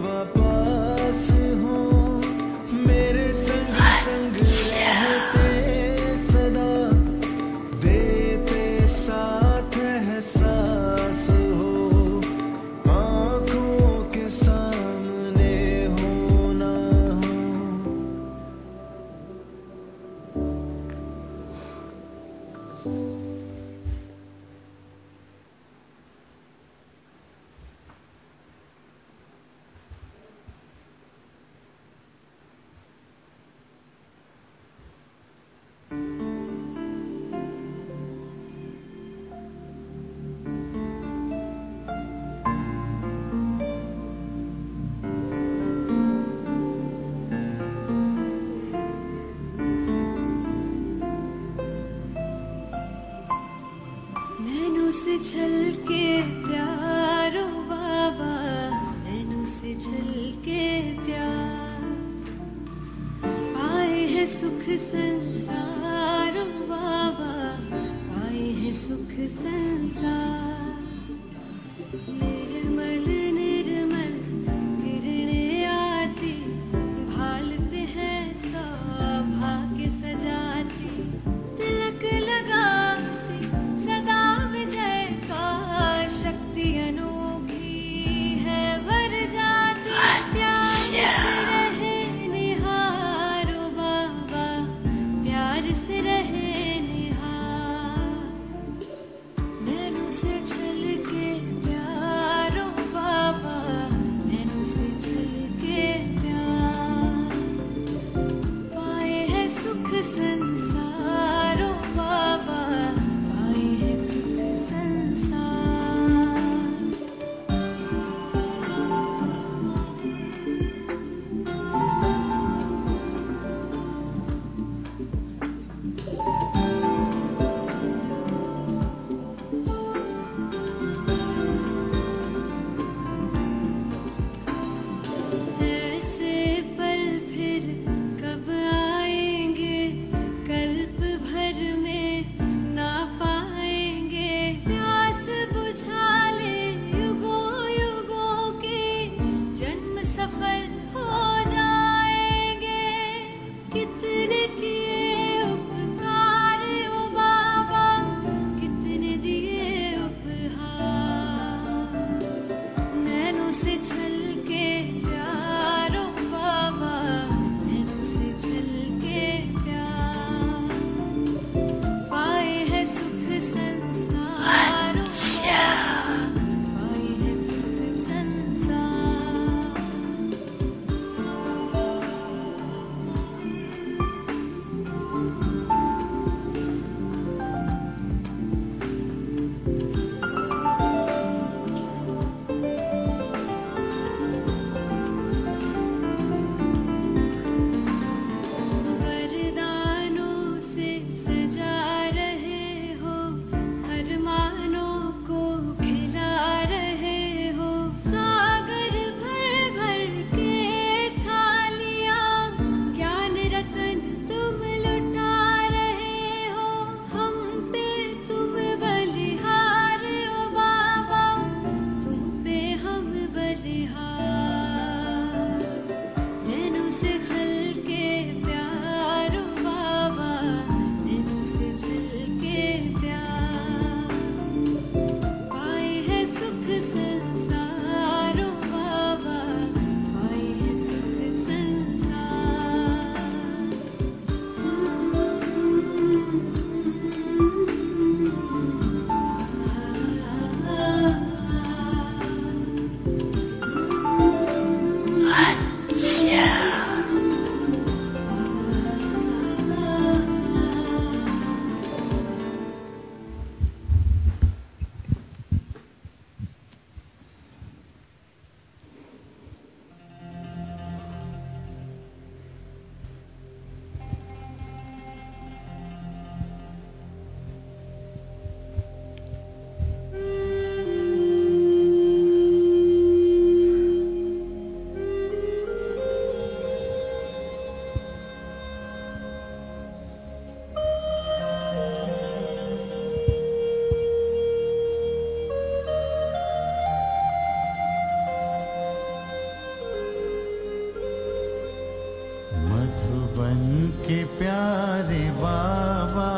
के प्यारे बाबा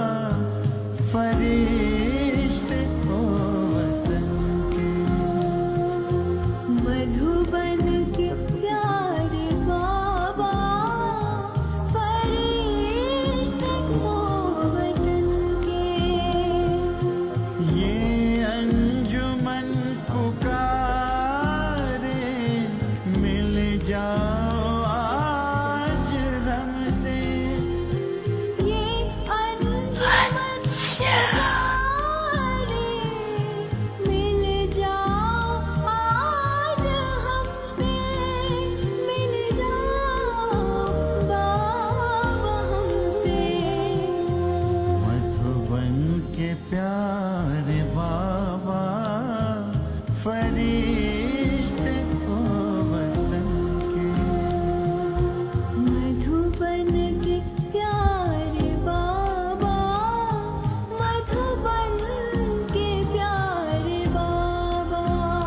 फरिश्ते को वतन के। मधुबन के प्यारे बाबा फरिश्ते को वतन के। ये अंजुमन पुकारे मिल जाओ आज हमसे। ये अंजुमन पुकारे मिल जाओ आज हमसे। मिल जाओ बाबा हमसे। मधुबन के प्यारे बाबा फरिश्ते को वतन के। मधुबन के प्यारे बाबा मधुबन के प्यारे बाबा।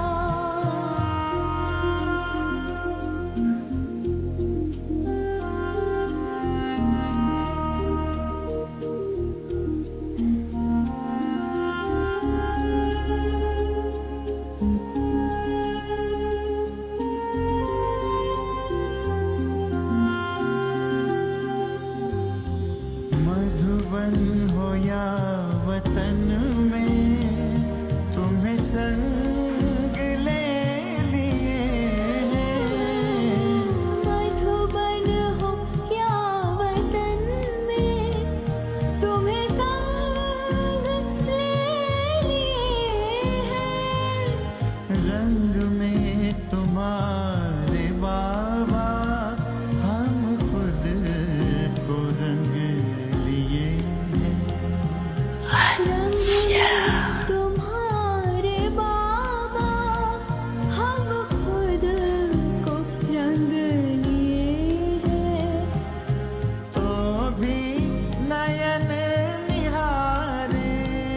मधुबन हो या वतन में तुम्हें संग ले लिए हैं। मधुबन हो या वतन में तुम्हें संग ले लिए हैं। रंग में तुम्हारे बाबा हम खुद को रंग लिए हैं। रंग में तुम्हारे बाबा हम खुद को रंग लिए हैं। तो भी नयन निहारे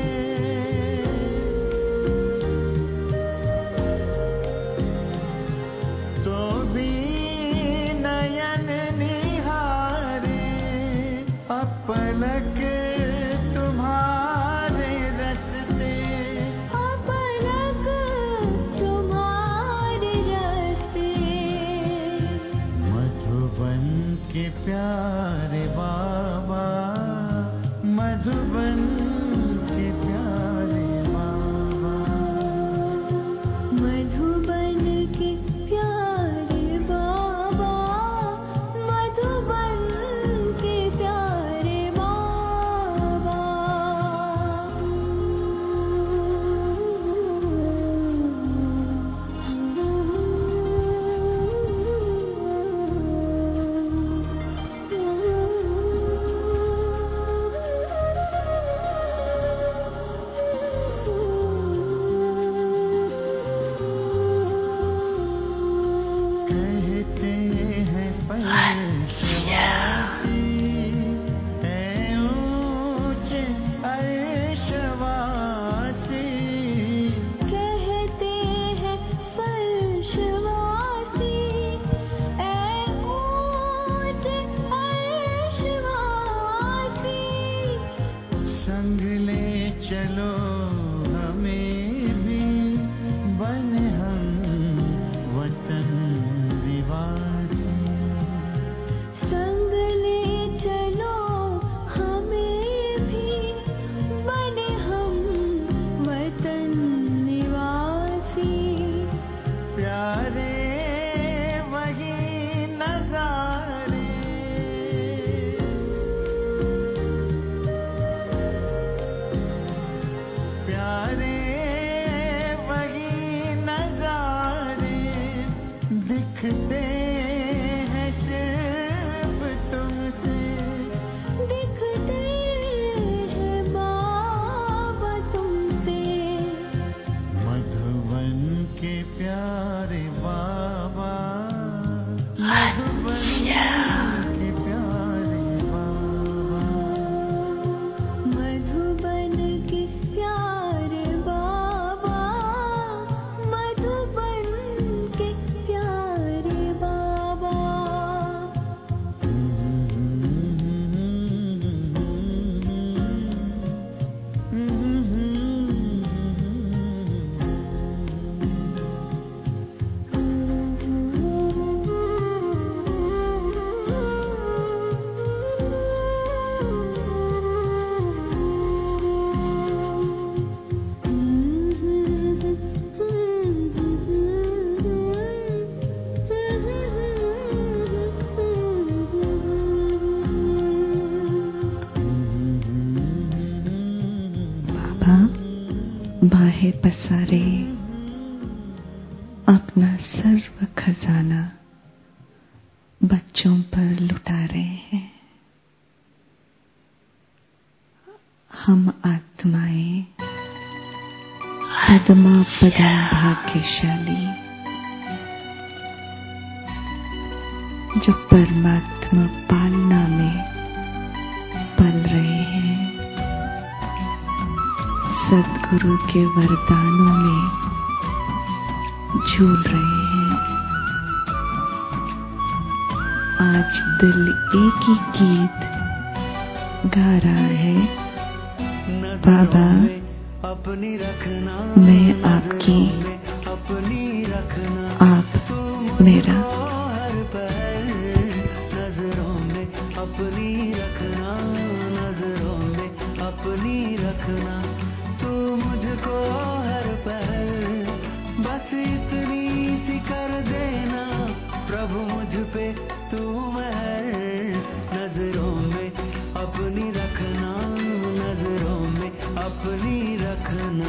तो भी नयन निहारे अपलक तुम्हारे रस्ते। अपलक तुम्हारे रास्ते। मधुबन के प्यारे बाबा मधुबन के प्यारे बाबा। मधुबन के प्यारे बाबा मधुबन के प्यारे बाबा। कहते हैं फर्शवासी है ऊंचे अर्शवासी। कहते हैं फर्शवासी ऐ ऊंचे अर्शवासी। संग ले चलो हमें भी बने हम वतन निवासी। संग ले चलो हमें भी बने हम वतन निवासी। प्यारे वही नजारे प्यारे वही नजारे दिखते हैं सिर्फ तुमसे। दिखते हैं बाबा तुमसे। मधुबन के प्यारे बाबा मधुबन के प्यारे बाबा। मधुबन के प्यारे बाबा मधुबन के प्यारे बाबा। अपना सर्व खजाना बच्चों पर लुटा रहे हैं। हम आत्माएं पद्मा पदम भाग्यशाली जो परमात्मा पालना में पल रहे हैं, सद्गुरु के वरदानों में झूल रहे हैं। आज दिल एक ही गीत गा रहा है, बाबा अपनी रखना, मैं आपकी, अपनी रखना, आप मेरा। हर पल नजरों में अपनी रखना, नजरों में अपनी रखना, तू मुझको हर पल बस इतनी सी कर देना, प्रभु मुझ पे तू महर, नजरों में अपनी रखना, नजरों में अपनी रखना।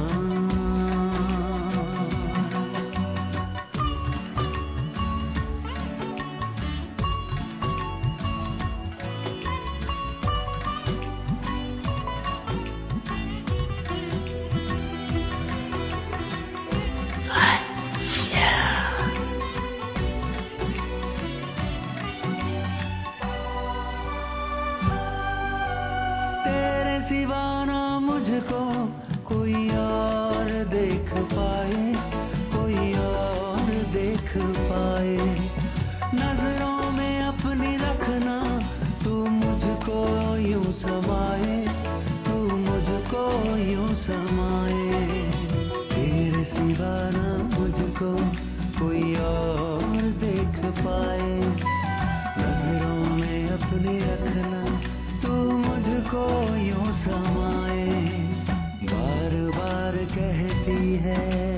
तेरे सिवा ना मुझको कोई और देख पाए, कोई और देख पाए, नजरों में अपनी रखना, तू मुझको यूं समाए, तू मुझको यूं समाए, तेरे सिवा ना मुझको कोई और देख पाए, नजरों में अपनी रखना, तू मुझको यूं समाए, बार बार कहती है,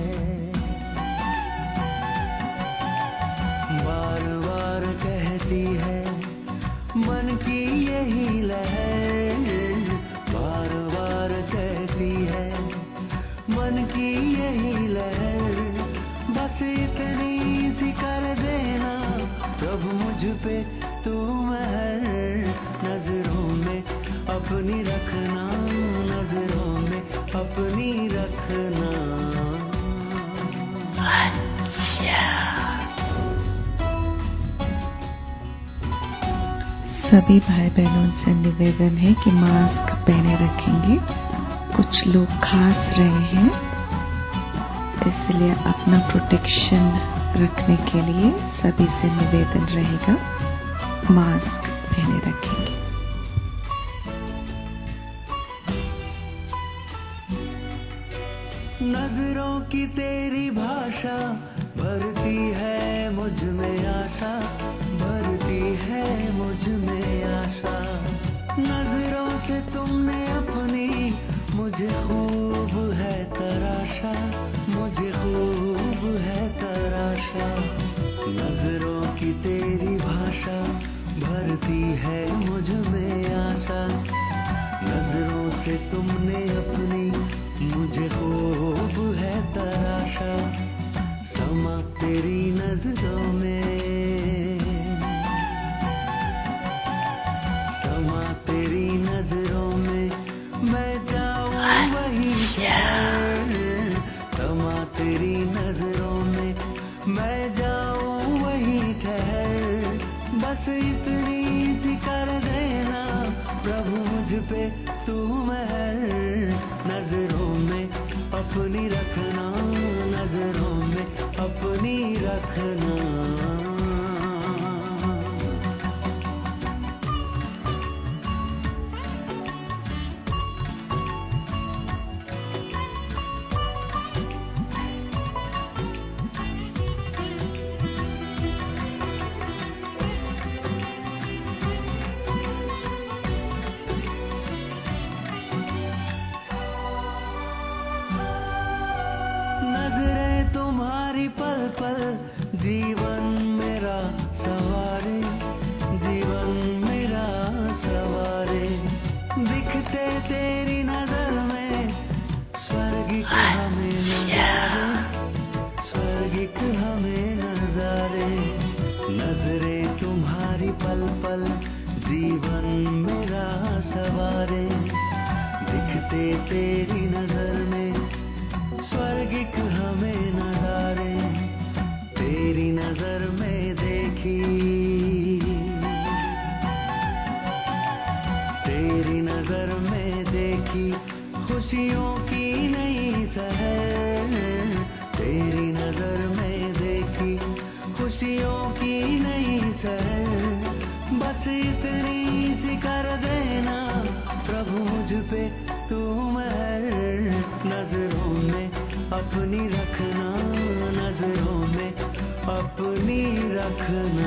बार बार कहती है, मन की यही लहर, बार बार कहती है, मन की यही लहर, बस इतनी सी कर देना, प्रभु मुझ पे तू महर, नजरों में अपनी रखना, नजरों में अपनी रखना। सभी भाई बहनों से निवेदन है कि मास्क पहने रखेंगे। कुछ लोग खांस रहे हैं, इसलिए अपना प्रोटेक्शन रखने के लिए सभी से निवेदन रहेगा, मास्क पहने रखेंगे। नजरों की तेरी भाषा भरती है मुझ में आशा, भरती है मुझ में आशा, नजरों से तुमने अपनी मुझे खूब है तराशा, मुझे खूब है तराशा, नजरों की तेरी भाषा भरती है मुझ में आशा, नजरों से तुमने अपनी मुझे खूब है तराशा, समा तेरी नजरों में, समा तेरी नजरों में, मैं जाऊं वहीं ठहर, समा तेरी नजरों में, मैं जाऊं वहीं ठहर, बस इतनी सी कर देना, प्रभु मुझ पे तू महर, नजरों में अपनी रखना, नजरों में अपनी रखना। नजरें तुम्हारी पल पल जीवन मेरा सवारे, जीवन मेरा सवारे, दिखते तेरी नजर में स्वर्गिक हमें नजारे, स्वर्गिक रखना, नजरों में अपनी रखना।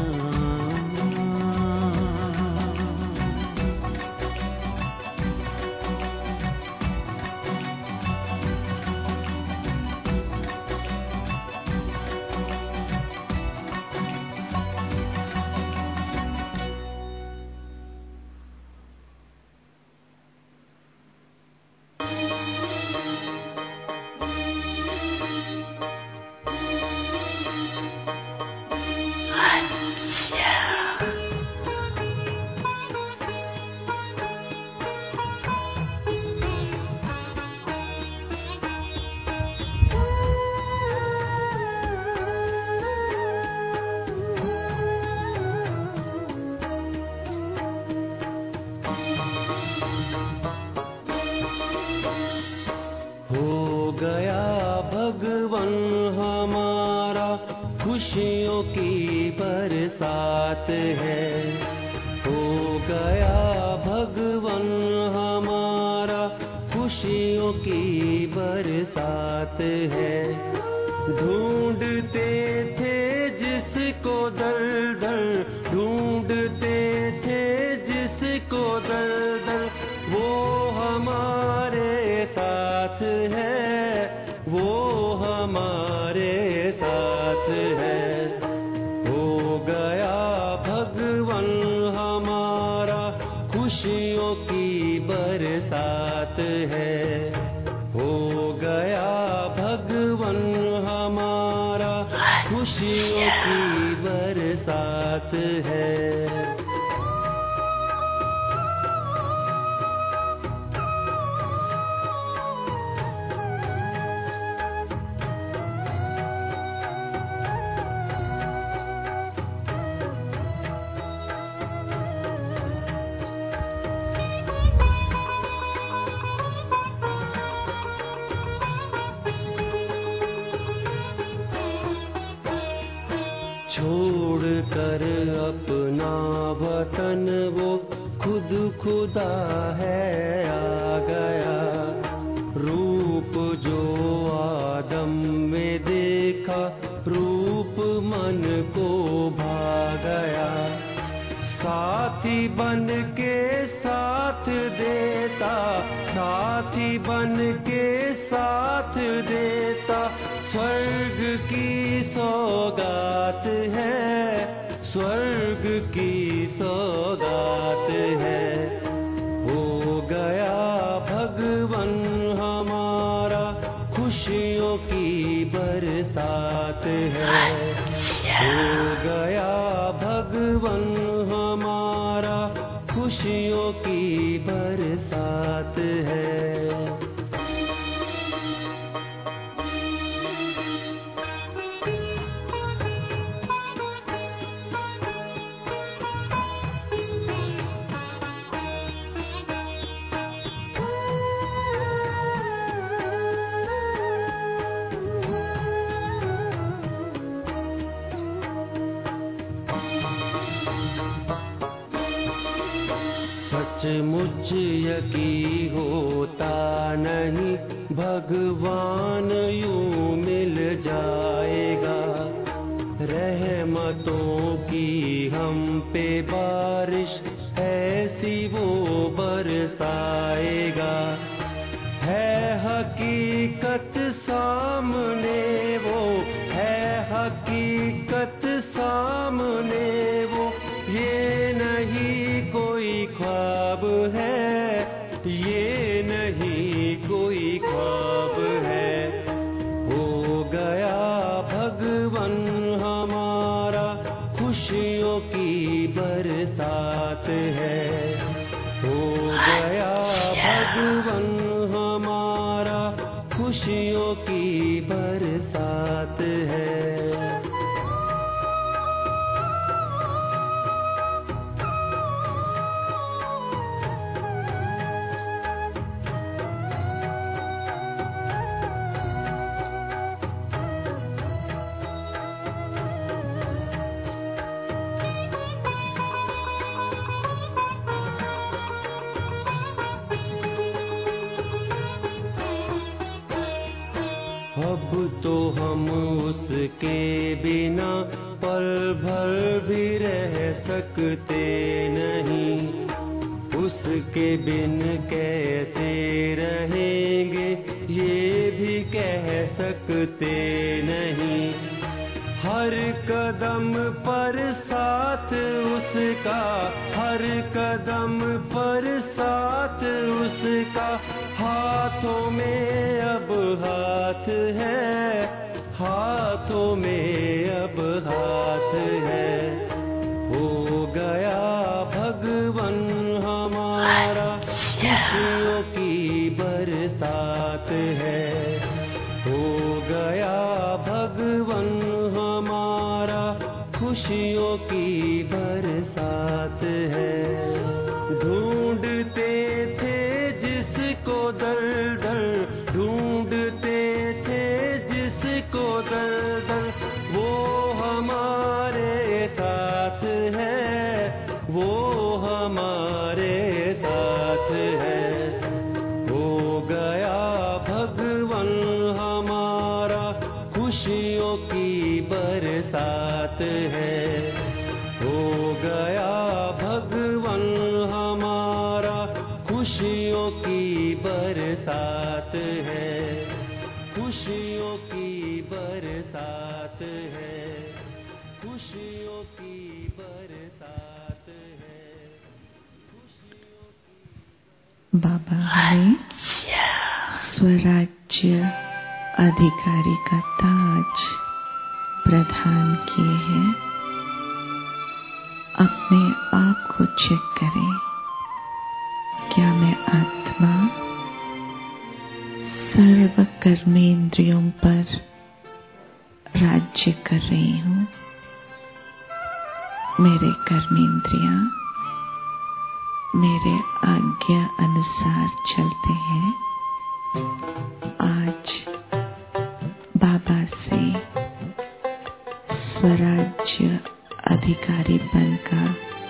भगवन हमारा खुशियों की बरसात है, हो गया भगवन हमारा खुशियों की बरसात है। ढूंढते थे जिसको दर दर, ढूंढते थे जिसको दर दर, वो हमारे साथ है, वो हमारे साथ है। हो गया भगवन हमारा खुशियों की बरसात है, हो गया भगवन हमारा खुशियों की बरसात है। छोड़ कर अपना वतन वो खुद खुदा है आ गया। रूप जो आदम में देखा, रूप मन को भा गया। साथी बन के साथ देता, साथी बन के साथ देता, स्वर्ग की सौगात है, स्वर्ग की सौगात है। हो गया भगवन हमारा खुशियों की बरसात है, हो गया भगवन हमारा खुशियों की बरसात है। सचमुच यकीन होता नहीं भगवान यूं मिल जाएगा। रहमतों की हम पे बारिश ऐसी वो बरसाएगा। है हकीकत सामने वो, है हकीकत सामने वो, ये नहीं कोई ख्वाब है, ये नहीं कोई ख्वाब है। हो गया भगवन हमारा खुशियों की बरसात है, हो गया भगवन हमारा खुशियों की बरसात है। तो हम उसके बिना पल भर भी रह सकते नहीं। उसके बिन कैसे रहेंगे ये भी कह सकते नहीं। हर कदम पर साथ उसका, हर कदम पर साथ उसका, हाथों में अब हाथ है, हाथों में अब हाथ है। हो गया भगवन हमारा, खुशियों की बरसात है। हो गया भगवन हमारा, खुशियों की बरसात है। ढूंढते थे जिसको दर दर, ढूंढते थे जिसको दर दर, वो हमारे साथ है, वो हमारे साथ है। हो गया भगवन हमारा, खुशियों की बरसात है। हो गया भगवन हमारा, खुशियों की बरसात है, खुशियों की बरसात है, खुशियों की बरसात है, खुशियों की। बाबा हमें स्वराज्य अधिकारी का ताज प्रदान किए हैं। अपने आप को चेक करें, क्या मैं आत्मा सर्व कर्मेंद्रियों पर राज्य कर रही हूँ? मेरे कर्मेंद्रियां मेरे आज्ञा अनुसार चलते हैं। आज बाबा से स्वराज्य अधिकारीपन का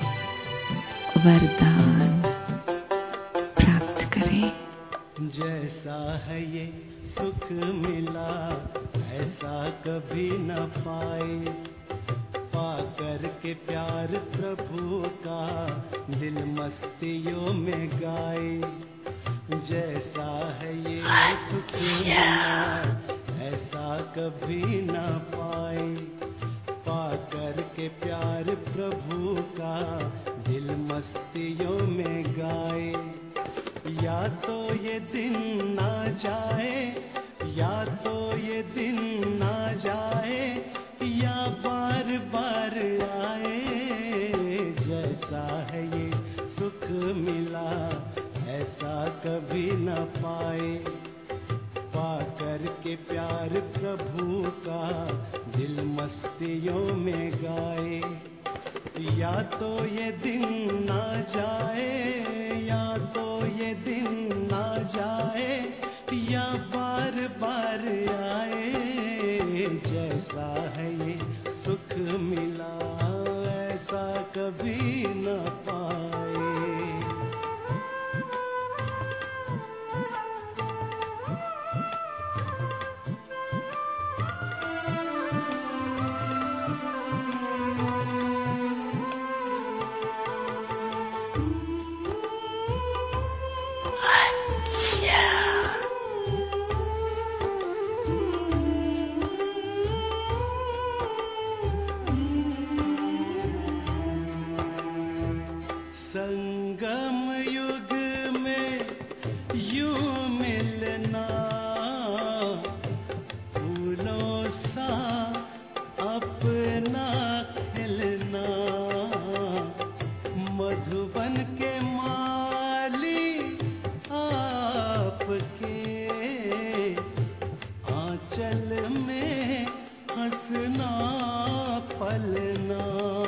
वरदान प्राप्त करें। जैसा है ये सुख मिला ऐसा कभी न पाए, पाकर के प्यार प्रभु का दिल मस्तियों में गाए। जैसा है ये सुख मिला ऐसा कभी न पाए, पाकर के प्यार प्रभु का दिल मस्तियों में गाए। या तो ये दिन ना जाए, या तो ये दिन ना जाए, या बार बार आए। जैसा है ये सुख मिला ऐसा कभी न पाए, पाकर के प्यार प्रभु का दिल मस्तियों में गाए। या तो ये दिन ना जाए, या तो ये दिन ना जाए, या बार बार आए। जैसा है ये सुख मिला ऐसा कभी न पाए। संगम युग में यूं मिलना, फूलों सा अपना खिलना। मधुबन के माली आपके आंचल में हंसना पलना।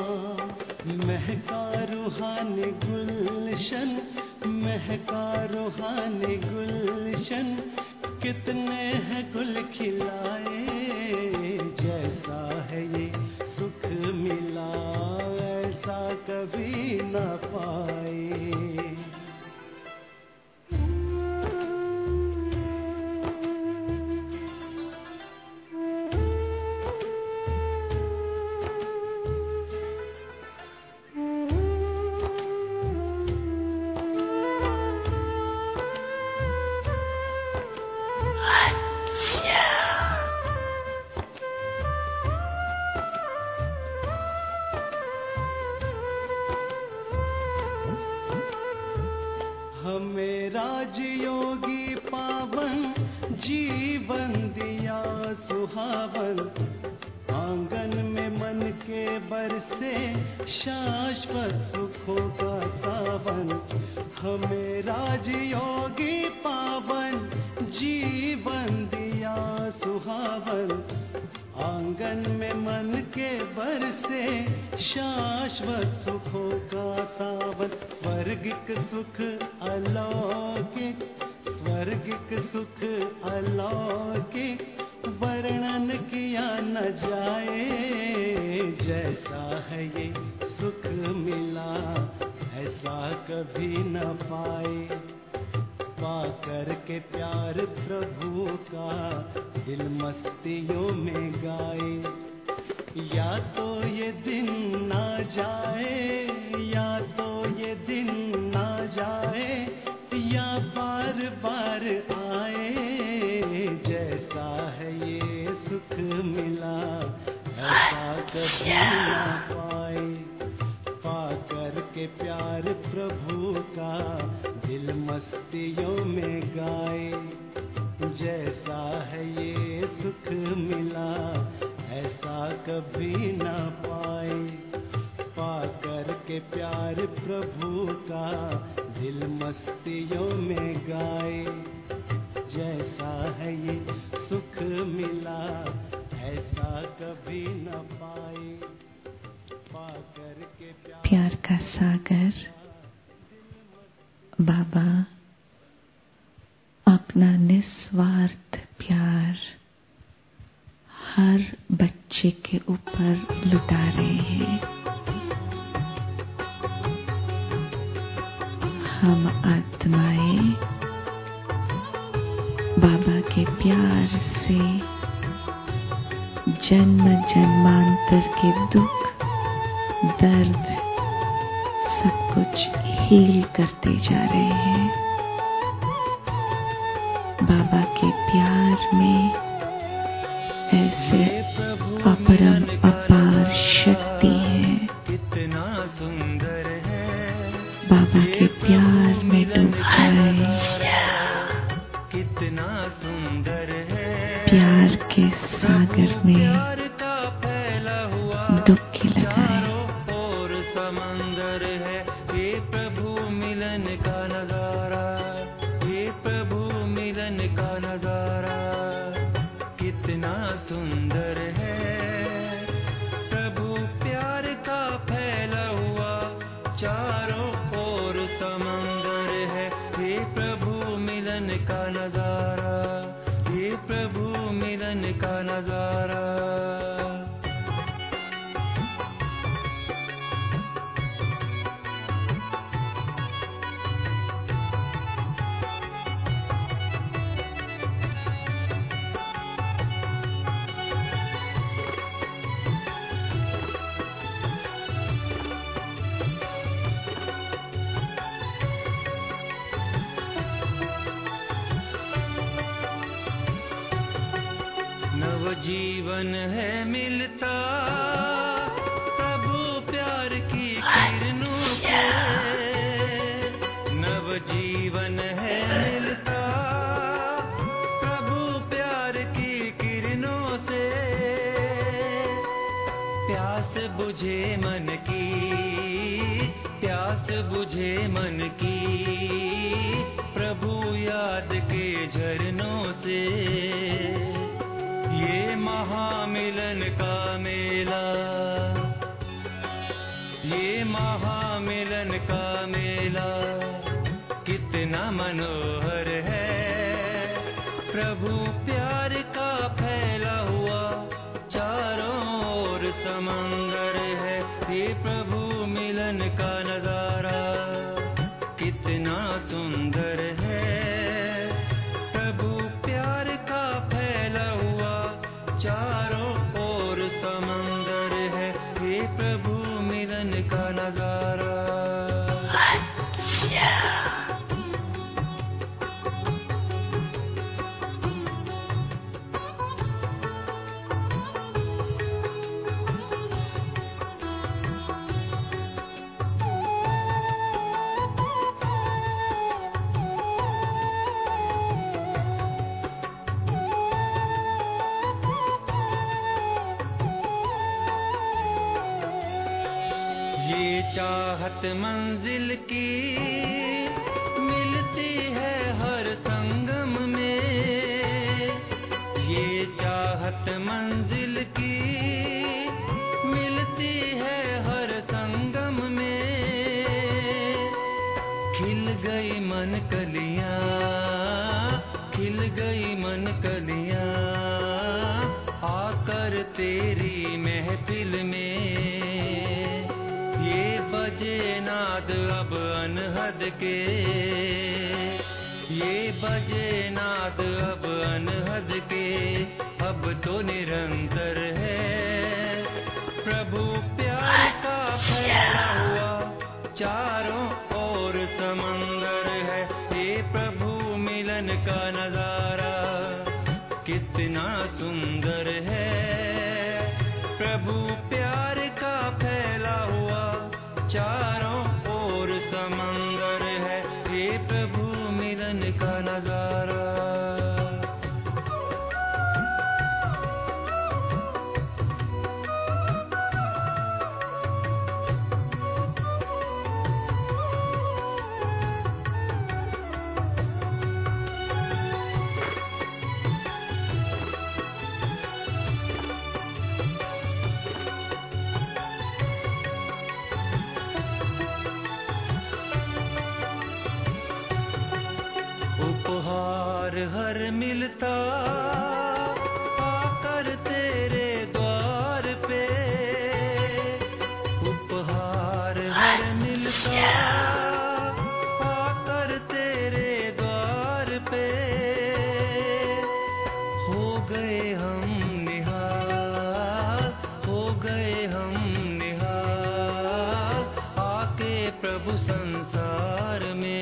महका रूहानी गुलशन, महका रूहानी गुलशन, कितने हैं गुल खिलाए। जैसा है ये सुख मिला ऐसा कभी न पाए। राजयोगी पावन जीवन दिया सुहावन, आंगन में मन के बरसे शाश्वत सुखों का सावन। हमें राजयोगी पावन जीवन दिया सुहावन, आंगन में मन के बरसे शाश्वत सुखों का सावन। स्वर्गिक सुख अलौकिक, स्वर्गिक सुख अलौकिक, वर्णन किया न जाए। जैसा है ये सुख मिला ऐसा कभी न पाए। पाकर के प्यार प्रभु का दिल मस्तियों में गाए। या तो ये दिन ना जाए, या तो ये दिन ना जाए, या बार बार आए। जैसा है ये सुख मिला ऐसा कभी ना पाए। पाकर के प्यार प्रभु का दिल मस्तियों में गाए। जैसा है ये सुख मिला ऐसा कभी ना पाए। पाकर के प्यार प्रभु का दिल मस्तियों में गाए। जैसा है ये सुख मिला ऐसा कभी न पाए। पाकर के प्यार का सागर बाबा अपना निस्वार्थ प्यार हर बच्चे के ऊपर लुटा रहे हैं। हम आत्माएं बाबा के प्यार से जन्म जन्मांतर के दुख दर्द सब कुछ हील करते जा रहे हैं। बाबा के प्यार में ऐसे अपरम अपार शक्ति है। कितना सुंदर है बाबा के प्यार में डूब जाए। कितना सुंदर है प्यार के सागर में प्यार का फैला हुआ डुबकी लगाए। चारों ओर समंदर है। ये प्रभु मिलन का नजारा, ये प्रभु मिलन का नजारा कितना सुंदर है। प्रभु प्यार का फैला हुआ चारों ओर समंदर है। ये प्रभु मिलन का नजारा, ये प्रभु मिलन का नजारा। जीवन है मिलता प्रभु प्यार की किरणों से। नव जीवन है मिलता प्रभु प्यार की किरणों से। प्यास बुझे मन की, प्यास बुझे मन की प्रभु याद के झरनों से। ये महामिलन का मेला, ये महामिलन का मेला कितना मनोहर है। प्रभु प्यार का फैला हुआ चारों ओर समंदर है। ये प्रभु मिलन का नजारा कितना सुंदर है। प्रभु प्यार का फैला हुआ चारों ओर समंदर है। ये प्रभु मिलन का नजारा। ये चाहत मंजिल की मिलती है हर संगम में, ये चाहत मंजिल की मिलती है हर संगम में। खिल गई मन कलियां, खिल गई मन कलियां, आकर तेरी महफिल में। ये बजे नाद अब अनहद के, ये बजे नाद अब अनहद के, अब तो निरंतर है प्रभु प्यार का फैला हुआ चारों ओर समंदर है। ये प्रभु मिलन का नजारा कितना सुंदर है, प्रभु प्यार का फैला हुआ चारों ओर समंदर है। ये प्रभु मिलन का नजारा। उपहार हर मिलता आकर तेरे द्वार पे, उपहार हर मिलता आकर तेरे द्वार पे। हो गए हम निहाल, हो गए हम निहाल, आके प्रभु संसार में।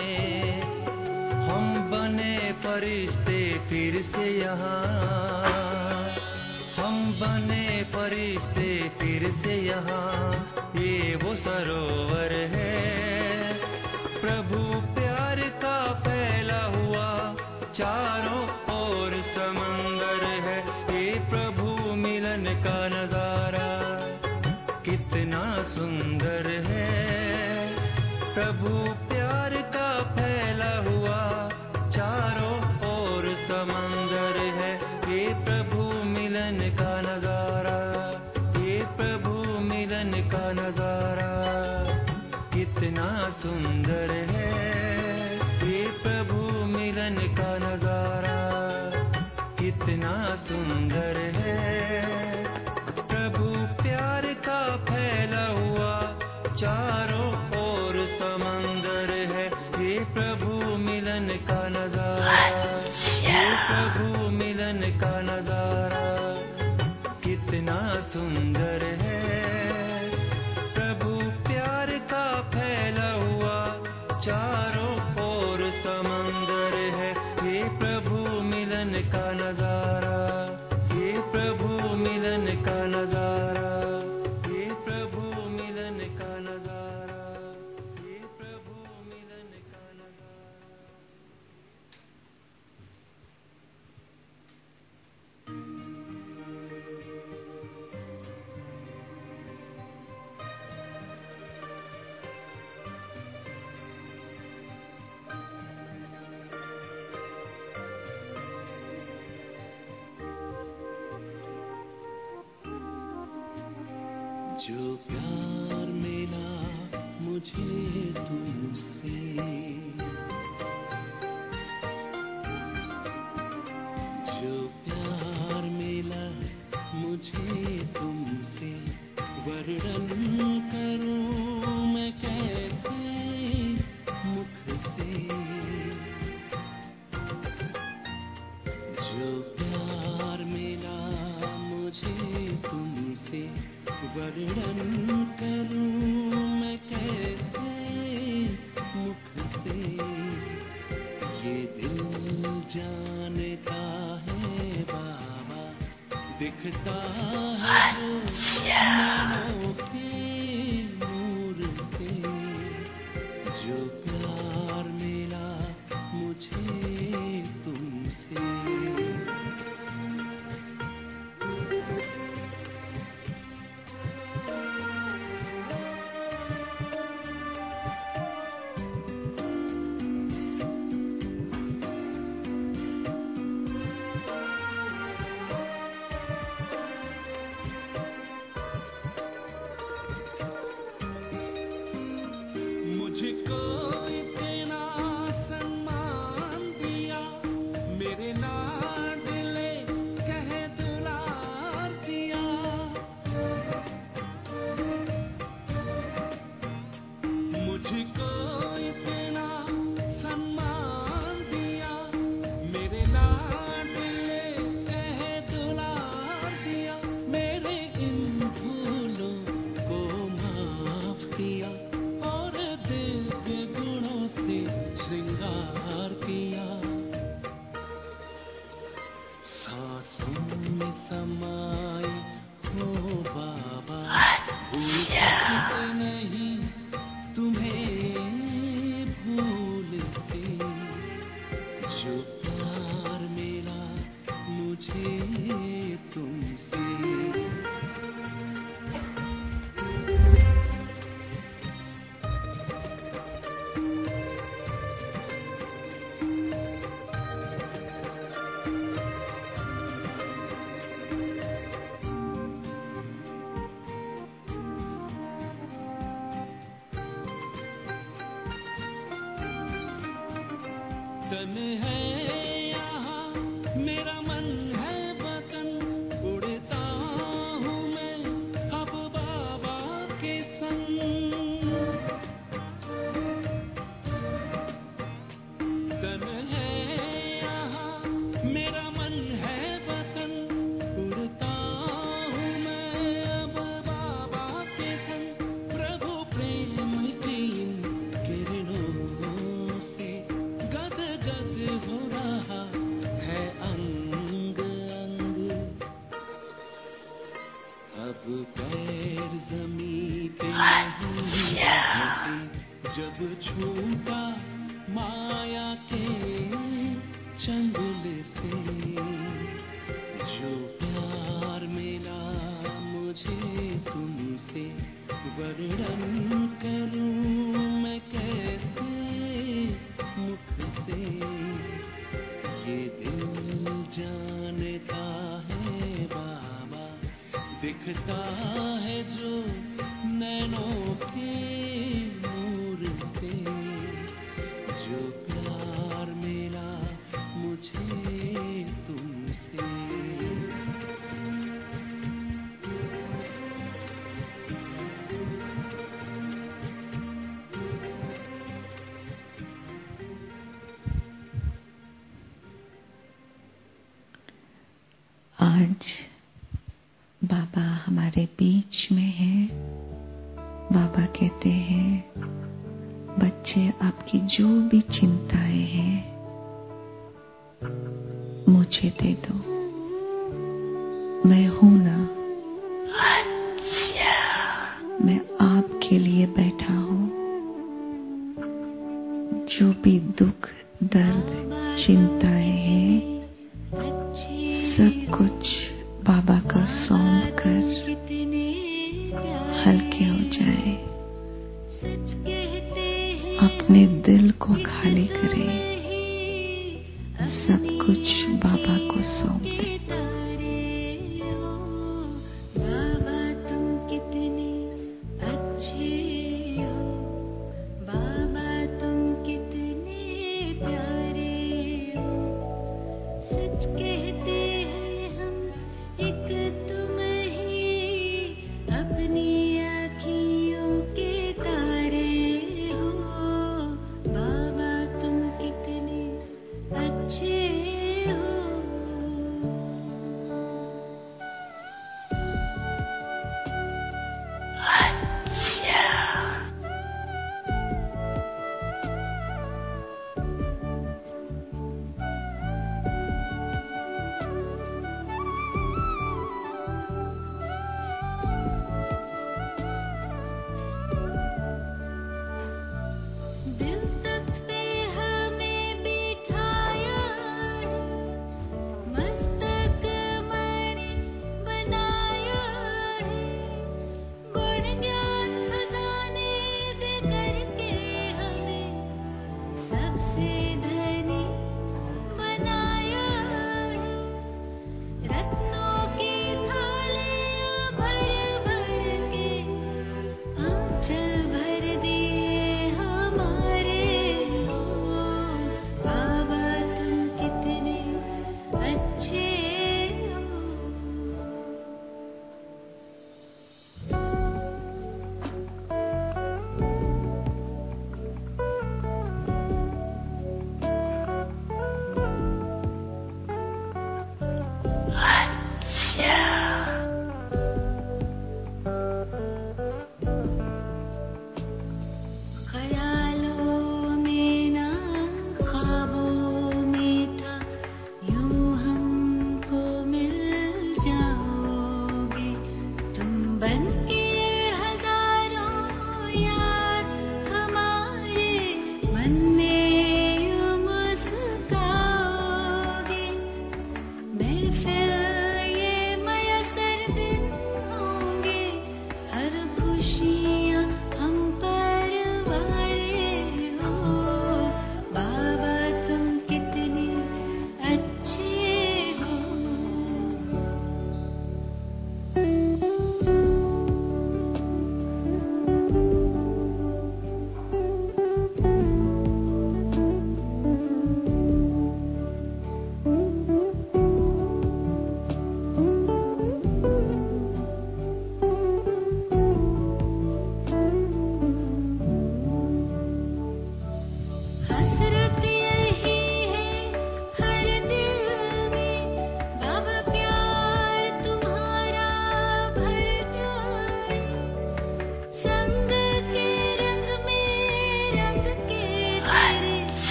हम बने फरिश्ते फिर से यहाँ, हम बने फरिश्ते फिर से यहाँ। ये वो सरोवर है प्रभु प्यार का फैला हुआ चारों ओर समंदर है। ये प्रभु मिलन का नजारा कितना सुंदर है, प्रभु प्यार का फैला हुआ चारों ओर समंदर है। ये प्रभु मिलन का नजारा, ये प्रभु मिलन का नजारा कितना सुंदर है। ये प्रभु मिलन का नजारा कितना सुंदर है, प्रभु प्यार का फैला हुआ चारों ओर समंदर है। ये प्रभु मिलन का नजारा, ये प्रभु मिलन का नजारा कितना सुंदर है, प्रभु प्यार का फैला हुआ चारों ओर समंदर है। ये प्रभु मिलन का नजारा, ये प्रभु मिलन का नजारा, ये प्रभु मिलन का नजारा, ये प्रभु मिलन का नजारा। जो प्यार मिला मुझे तुमसे, जो प्यार मिला मुझे तुमसे, वर्णन करूं मैं कैसे मुख से। जो प्यार मिला मुझे तुमसे, वर्णन करूं मैं कैसे मुख से। ये दिल जानता है बाबा, दिखता है जो नैनों के नूर से। जो प्यार मिला मुझे तुमसे, मुझको इतना सम्मान दिया, मेरे लाडले कह दुलार दिया, मेरे इन भूलों को माफ किया और दिव्य गुणों से श्रृंगार किया। सांसों में समाए हो बाबा, भूल सकते नहीं तुम्हें भूलते, जो प्यार मेरा मुझे तुमसे। तन है यहाँ मेरा मन है वतन, उड़ता हूँ मैं अब बाबा के संग। तन है यहाँ मेरा मन है वतन, उड़ता हूँ मैं अब बाबा के संग। प्रभु प्रेम की इन किरणों से गद गद हो रहा है अंग अंग। अब पैर जमीन पे नहीं रहते, जब छूटा माया के चंगुल से, जो प्यार मिला मुझे तुमसे, वर्णन करूं मैं कैसे मुख से। ये दिल जानता है बाबा, दिखता है जो नैनों के नूर से, जो प्यार मिला मुझे तुमसे। आज बाबा हमारे बीच में है। बाबा कहते हैं, बच्चे आपकी जो भी चिंताएं हैं मुझे दे दो, मैं हूं ना। मैं आपके लिए बैठा हूं। जो भी दुख दर्द चिंताएं हैं सब कुछ बाबा को सौंप कर हल्के हो जाए। अपने दिल को खाली करें, सब कुछ बाबा को सौंप दे। बाबा तुम कितने अच्छे हो, बाबा तुम कितने प्यारे हो। सच कहते हैं हम एक तुम ही, अपनी आँखियों के तारे हो। बाबा तुम कितने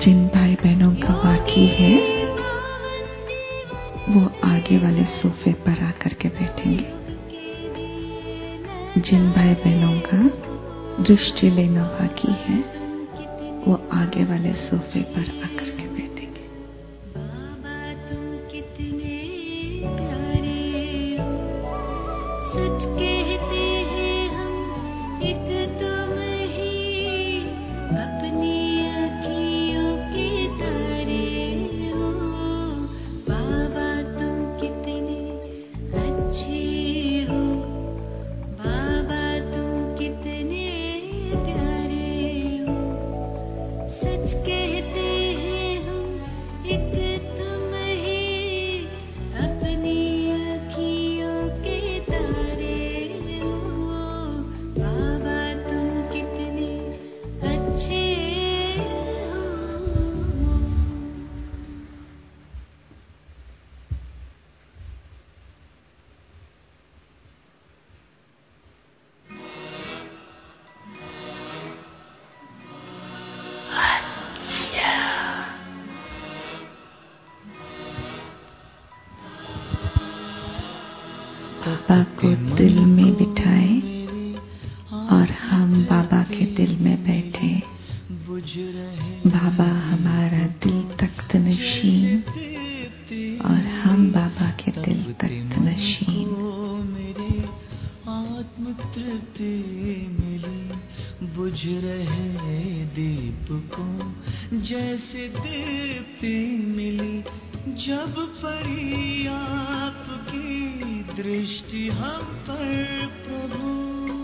जिन भाई बहनों का बाकी है वो आगे वाले सोफे पर आकर के बैठेंगे। जिन भाई बहनों का दृष्टि लेना बाकी है वो आगे वाले सोफे पर आकर के बैठेंगे। बाबा तुम कितने प्यारे हो, सच कहते हैं हम एक तुम ही, अपनी अखियों के तारे हो। बाबा तुम कितने अच्छे हो, बाबा तुम कितने प्यारे हो, सच कहते हैं हम एक तुम ही, अपनी अखियों के तारे हो। बाबा तुम कितने अच्छे हो। बाबा को दिल में बिठाए और हम बाबा के दिल में बैठे। बाबा हमारा दिल तख्त नशीन और हम बाबा के दिल तख्त नशीन। मेरी आत्म तृप्ति मिली, बुझ रहे दीप को जैसे दीप्ति मिली, जब पड़ी आपकी दृष्टि हम पर प्रभु,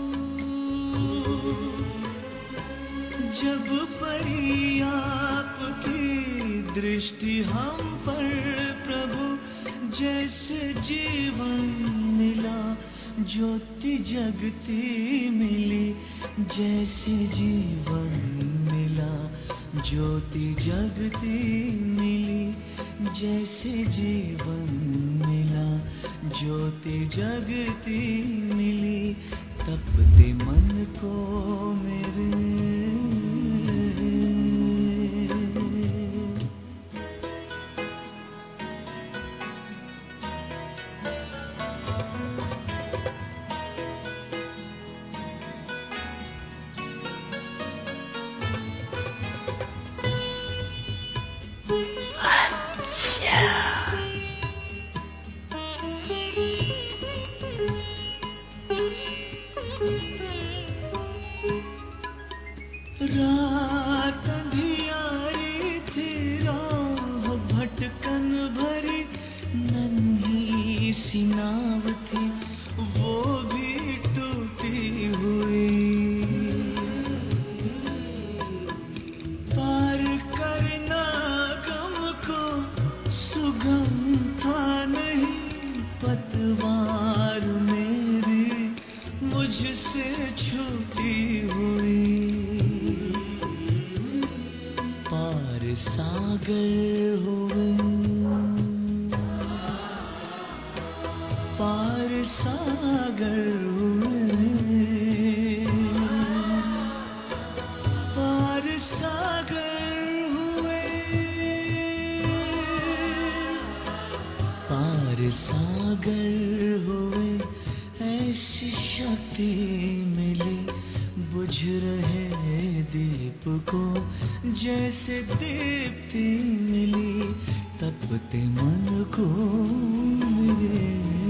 जब पड़ी आपकी दृष्टि हम पर प्रभु, जैसे जीवन मिला ज्योति जगती मिली, जैसे जीवन मिला ज्योति जगती मिली, जैसे जीवन मिला ज्योति जगती मिली, तपते मन को मेरे। रात अंधियारी थी, राह भटकन भरी, नन्ही सी नाव थी वो भी टूटी हुई, पार करना गम को सुगम था नहीं, पतवार मेरी मुझसे छूटी हुई, पार सागर हुए, पार सागर हुए, पार सागर हुए, पार सागर हुए, ऐसी शक्ति मिली, बुझ रहे दीप को जैसे दीप्ति मिली, तपते मन को मेरे।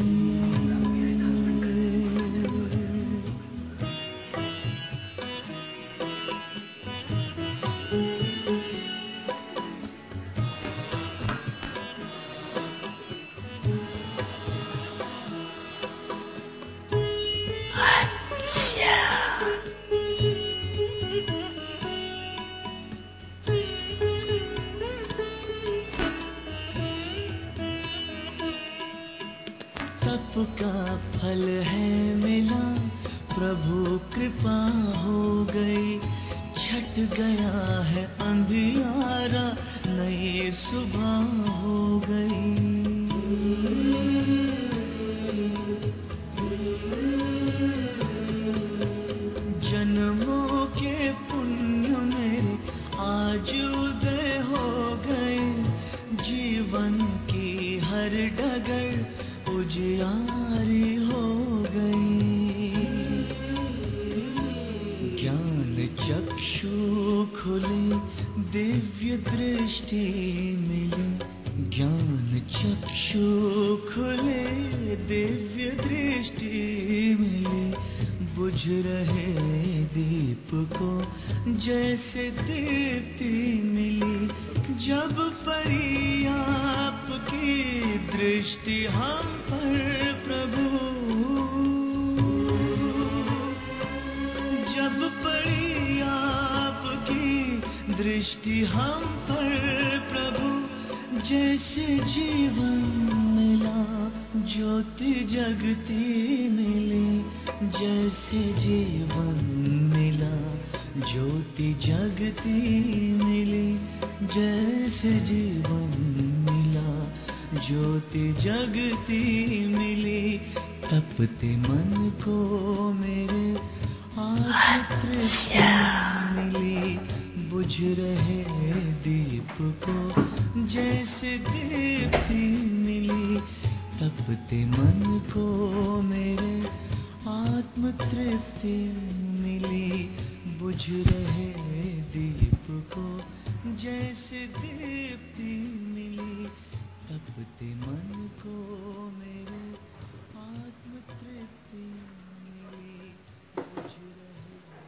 तप का फल है मिला, प्रभु कृपा हो गई, छट गया है अंधियारा, नई सुबह हो गई। जन्मों के पुण्य मेरे आज उदय हर डगर उजियारी हो गई। ज्ञान चक्षु खुले दिव्य दृष्टि मिली, ज्ञान चक्षु खुले दिव्य दृष्टि मिली। बुझ रहे दीप को जैसे दीप्ति मिली, जब पड़ी आपकी दृष्टि हम पर प्रभु। जब पड़ी आपकी दृष्टि हम पर प्रभु, जैसे जीवन मिला ज्योति जगती मिली। जैसे जीवन मिला ज्योति जगती मिली, जैसे जीवन मिला ज्योति जगती मिली। तपते मन को मेरे आत्म तृप्ति मिली। बुझ रहे दीप को जैसे दीप्ति मिली। तपते मन को मेरे आत्म तृप्ति मिली। बुझ रहे दीप को जैसे दीप्ति मिली। तपते मन को मेरे आत्म तृप्ति मिली। बुझ रहे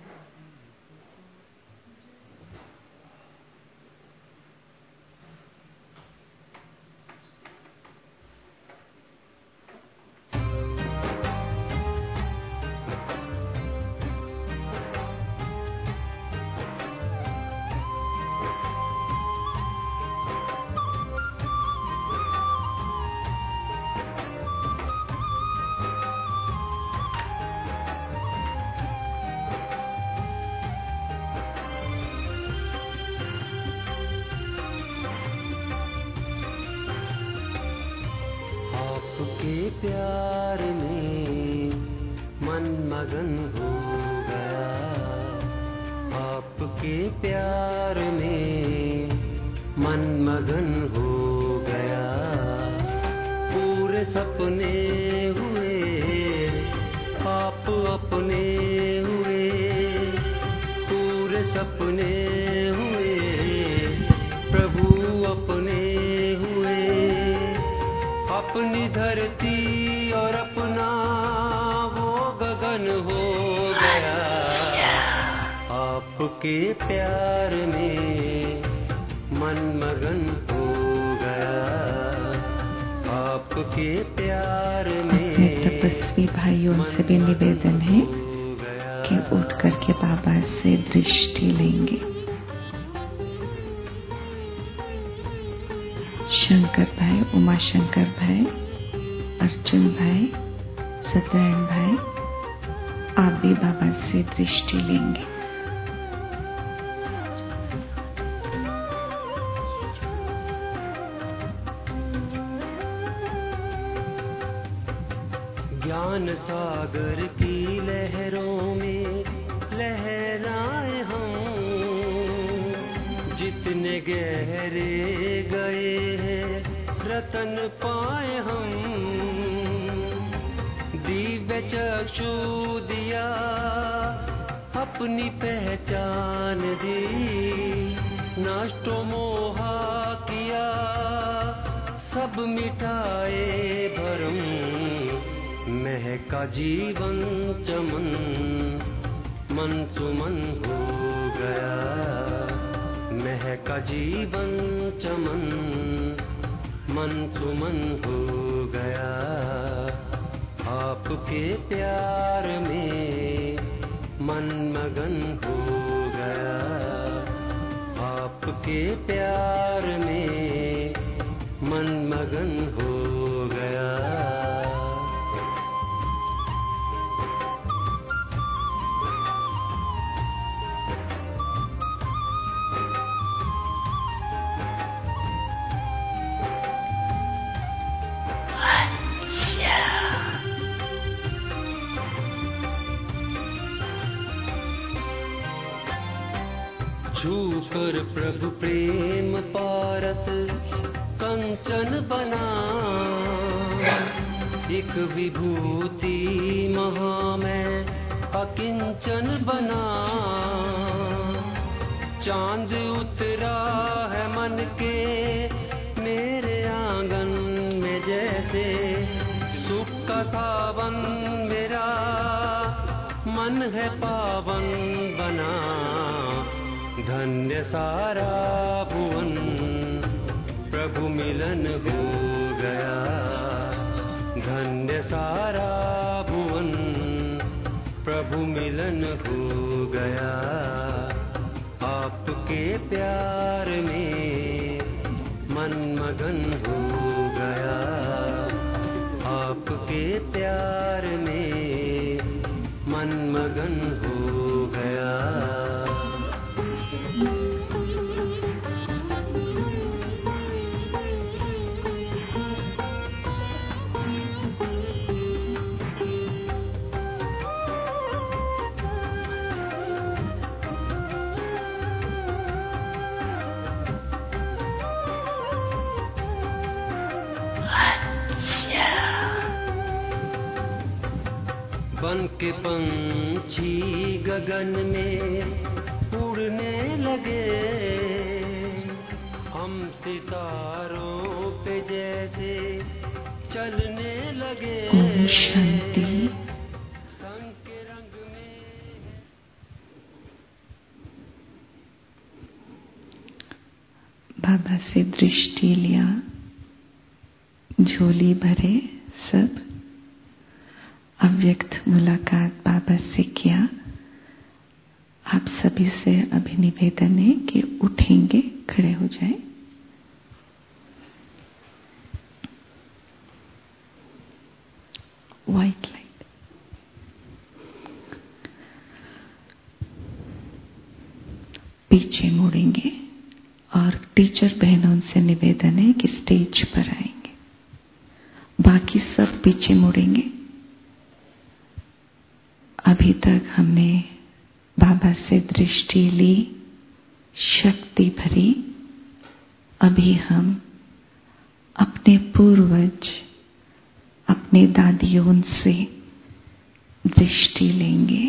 प्यार में मन मगन हो गया। आपके प्यार में मन मगन हो गया। पूरे सपने हुए आप अपने हुए। पूरे सपने हुए प्रभु अपने हुए। अपनी धरती और अपना वो गगन हो गया। आपके प्यार में मन मगन हो गया। आपके प्यार में। अपने तपस्वी भाइयों से भी निवेदन है कि उठ करके बाबा से दृष्टि लेंगे। शंकर भाई, उमा शंकर भाई, अर्जुन भाई, सत्यनारायण भाई, आप भी बाबा से दृष्टि लेंगे। ज्ञान सागर की लहरों में लहराए हम। जितने गहरे गए हैं रतन पाए हम। दिव्य चक्षु दिया अपनी पहचान दी। नष्टो मोहा किया सब मिटाए भरम। महका जीवन चमन मन सुमन हो गया। महका जीवन चमन मन सुमन हो गया। आपके प्यार में मन मगन हो गया। आपके प्यार में मन मगन हो गया। छूकर प्रभु प्रेम पारस कंचन बना। एक विभूति महा मैं अकिंचन बना, चांद उतरा है मन के मेरे आंगन में जैसे, सुख का सावन मेरा मन है पावन बना। धन्य सारा भुवन प्रभु मिलन हो गया, धन्य सारा भुवन प्रभु मिलन हो गया। आपके प्यार में मन मगन हो गया, आपके प्यार में मन मगन हो गया। बन के पंछी गगन में उड़ने लगे, हम सितारों पे जैसे चलने लगे। ओम शांति। संग के रंग में बाबा से दृष्टि लिया, झोली भरे सब, अव्यक्त मुलाकात बाबा से किया। आप सभी से अभी निवेदन है कि उठेंगे, खड़े हो जाएं। White light. पीछे मुड़ेंगे और टीचर बहनों से निवेदन है कि स्टेज पर आएंगे। बाकी सब पीछे मुड़ेंगे। अभी तक हमने बाबा से दृष्टि ली, शक्ति भरी। अभी हम अपने पूर्वज, अपने दादियों से दृष्टि लेंगे।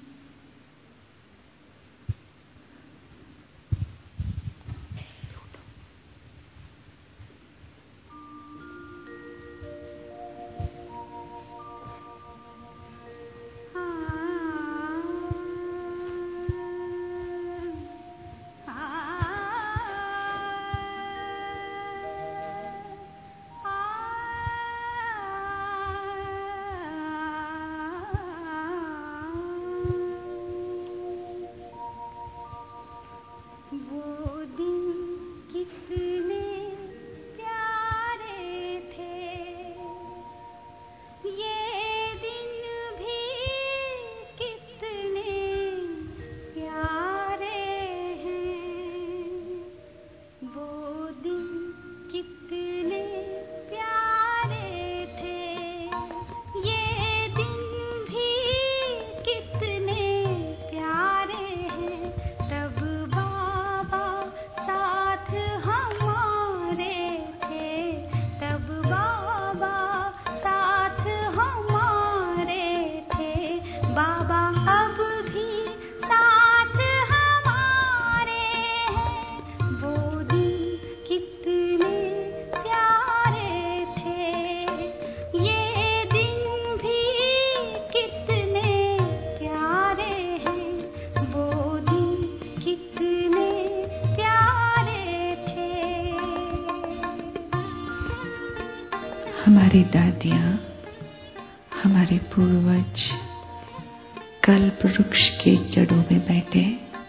हमारी दादियाँ, हमारे पूर्वज कल्प वृक्ष के जड़ों में बैठे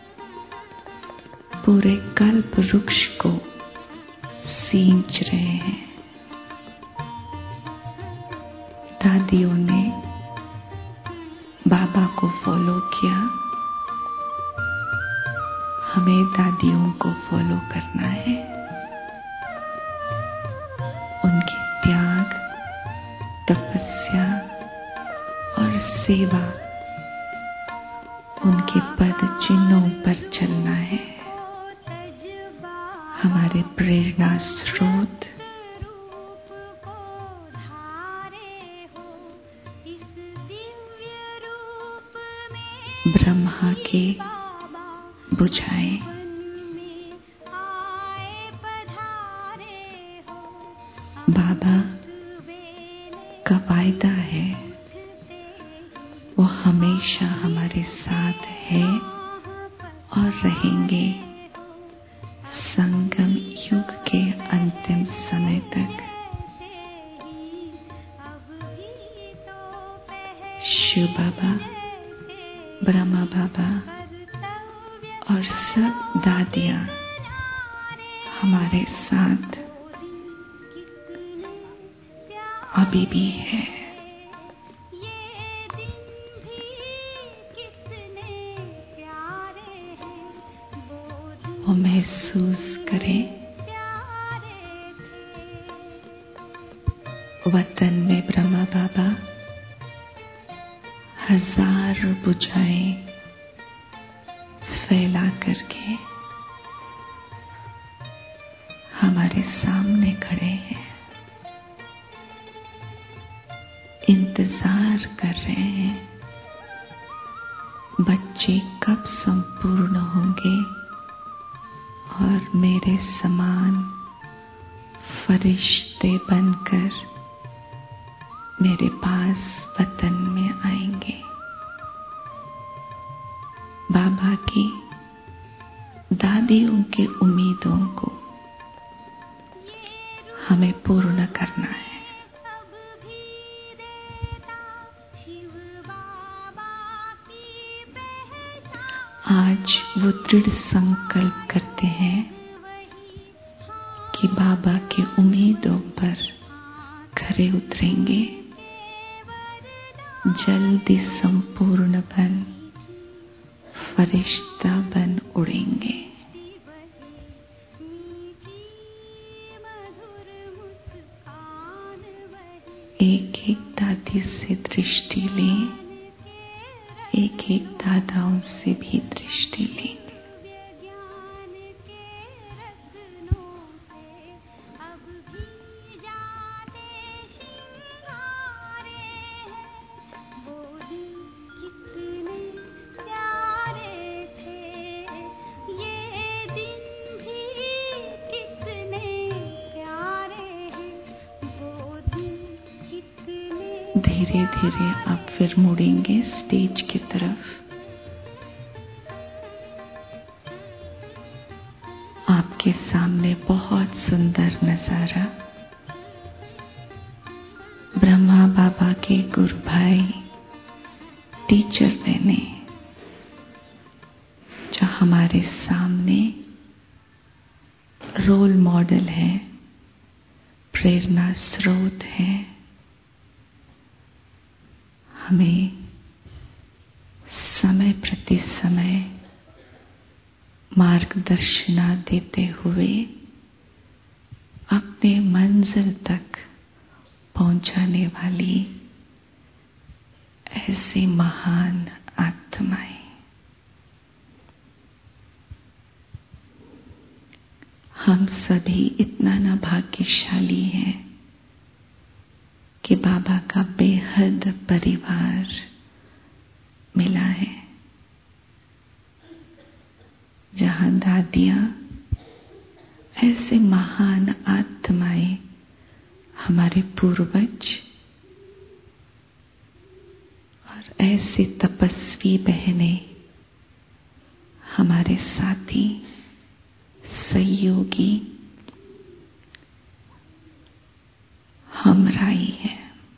पूरे कल्प वृक्ष को सींच रहे हैं। दादियों ने बाबा को फॉलो किया, हमें दादियों को फॉलो करना है। उनके त्याग, तपस्या और सेवा, उनके पद चिन्हों पर चलना है। हमारे प्रेरणा स्रोत ब्रह्मा के बुझाए। बाबा का वायदा है वो हमेशा हमारे साथ है और रहेंगे संगम युग के अंतिम समय तक। शिव बाबा, ब्रह्मा बाबा और सब दादियाँ हमारे साथ अभी भी है। वो महसूस करें वतन में ब्रह्मा बाबा हजारों बुझाएं फैला करके हमारे सामने खड़े हैं, इंतजार कर रहे हैं बच्चे कब संपूर्ण होंगे और मेरे समान फरिश्ते बनकर मेरे पास वतन में आएंगे। बाबा की दादियों की उम्मीदों को हमें पूर्ण करना है। आज वो दृढ़ संकल्प करते हैं कि बाबा की उम्मीदों पर खरे उतरेंगे, जल्दी संपूर्ण बन फरिश्ता बन उड़ेंगे। एक एक दादी से दृष्टि लें, एक एक दादाओं से भी दृष्टि लेंगे। धीरे धीरे आप फिर मुड़ेंगे स्टेज की तरफ। आपके सामने बहुत सुंदर नजारा, ब्रह्मा बाबा के गुरु भाई टीचर बने जो हमारे सामने रोल मॉडल है, प्रेरणा स्रोत है। हमें समय प्रति समय मार्गदर्शना देते हुए अपने मंजिल तक पहुंचाने वाली ऐसी महान आत्माएं। हम सभी इतना ना भाग्यशाली हैं कि बाबा का बेहद परिवार मिला है, जहां दादियां ऐसे महान आत्माएं हमारे पूर्वज और ऐसे तपस्वी बहनें हमारे साथी सहयोगी हमराई है।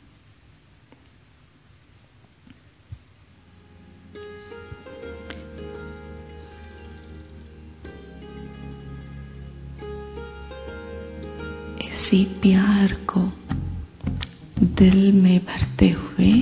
इसी प्यार को दिल में भरते हुए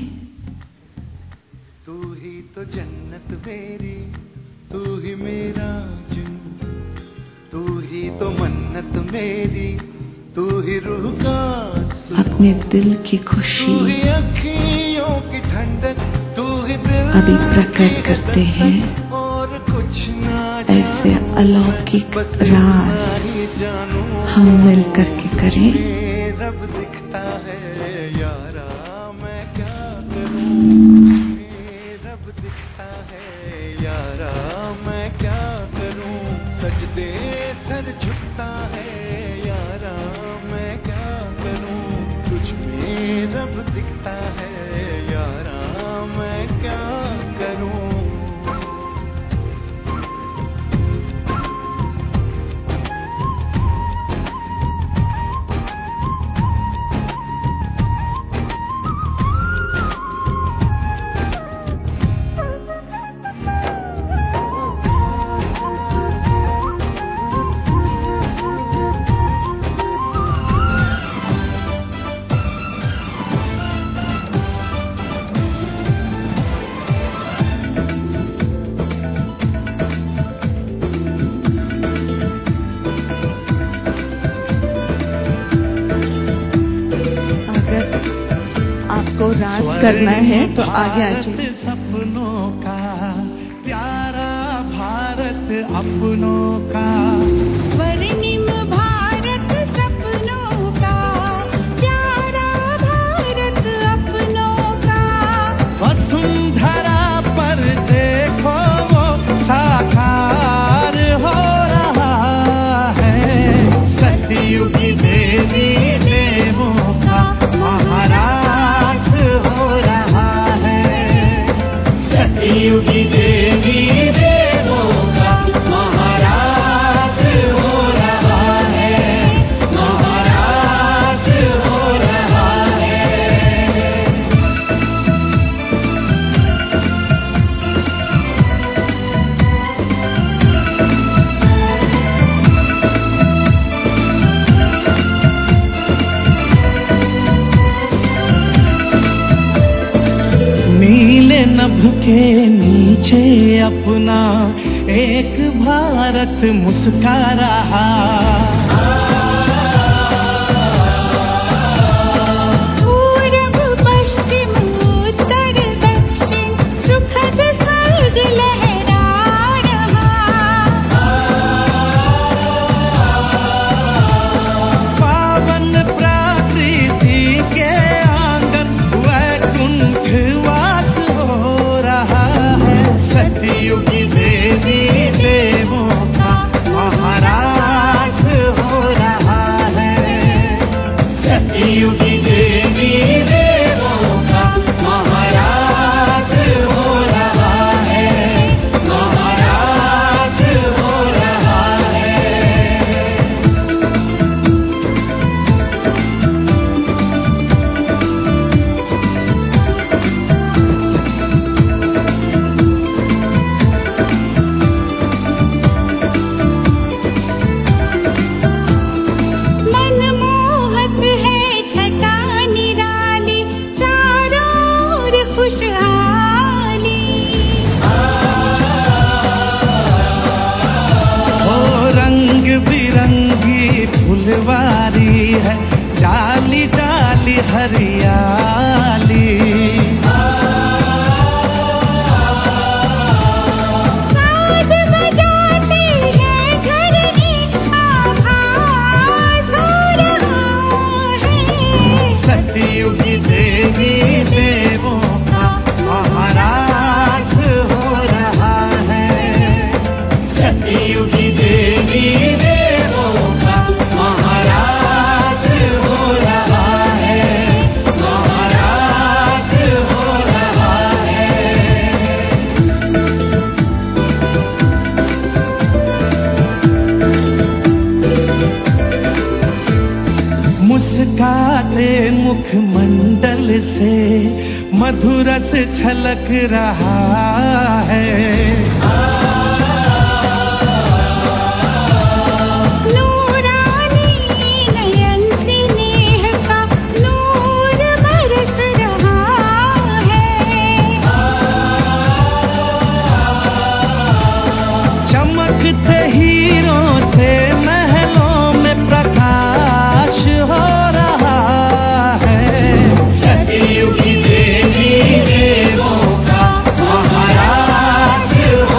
तू ही तो जन्नत मेरी, तू ही मेरा जुनून, तू ही तो मन्नत मेरी, तू ही रूह का अपने दिल की खुशी तू ही अखियों की ठंडक, तू ही दिल अभी प्रकट करते हैं। और कुछ ना ऐसे अलौकिक राज हम मिल करके करें। रब दिखता है यारा, मैं क्या करूं, रब दिखता है सब दिखता है यारा, मैं क्या करूं? राज करना है तो आगे आ जाइए। सपनों का प्यारा भारत अपनों का, स्वर्णिम भारत सपनों का, प्यारा भारत अपनों का। वसुंधरा पर देखो वो साकार हो रहा है, सतयुग देवी देवों का महाराज हो रहा है, सतयुग देवी देवों का महाराज हो रहा है, महाराज हो रहा है। नीले नभ के नीचे अपना एक भारत मुस्का रहा, पूरब पश्चिम उत्तर दक्षिण सुखद स्वर्ग लहरा रहा। पावन प्रकृति के आंगन वैकुंठ वास हो रहा है, सतयुग देवी देवों का महाराज हो रहा है, सतयुग देवी देवों का महाराज हो रहा है, महाराज हो रहा है। मनमोहक है छटा निराली, चारों ओर खुशहाली। ओ रंग बिरंगी फुलवारी है, डाली डाली हरियाली। साज बजाते हैं घरनी, आभास हो रहा है। सतयुग देवी देवों का महाराज हो रहा है, सतयुग देवी देवों का महाराज हो रहा है, महाराज हो रहा है। मुस्काते मुखमंडल से मधुरस छलक रहा है, नूरानी नयन से नेह का नूर बरस रहा है। चमकते हीरों से महलों में प्रकाश हो रहा है, सतयुग देवी देवों का महाराज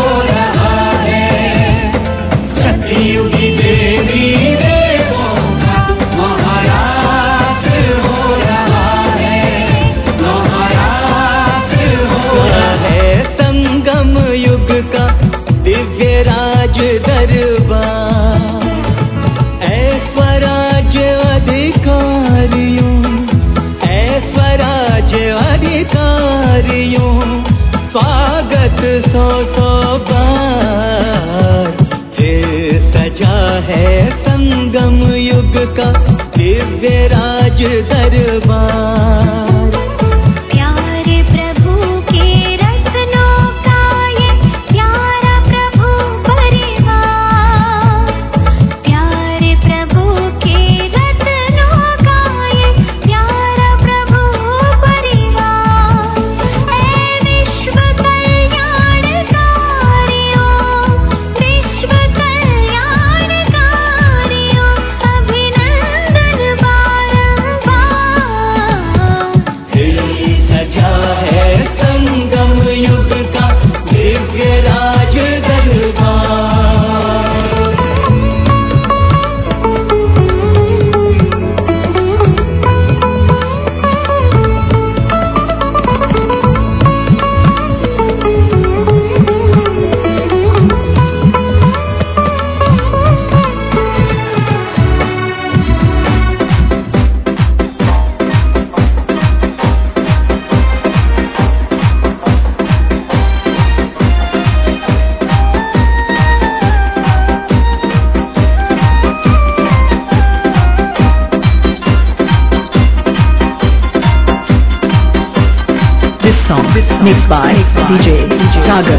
करियो स्वागत सौ सौ बार। फिर सजा है संगम युग का दिव्य राज दरबार। प्यारे प्रभु के रत्नों का ये प्यारा प्रभु परिवार। प्यारे प्रभु के रत्नों का ये प्यारा प्रभु परिवार। ऐ विश्व कल्याणकारियों, विश्व कल्याणकारियों, अभिनंदन बारंबार। फिर सजा है संगम युग का दिव्य राज दरबार। This song mixed by DJ Sagar.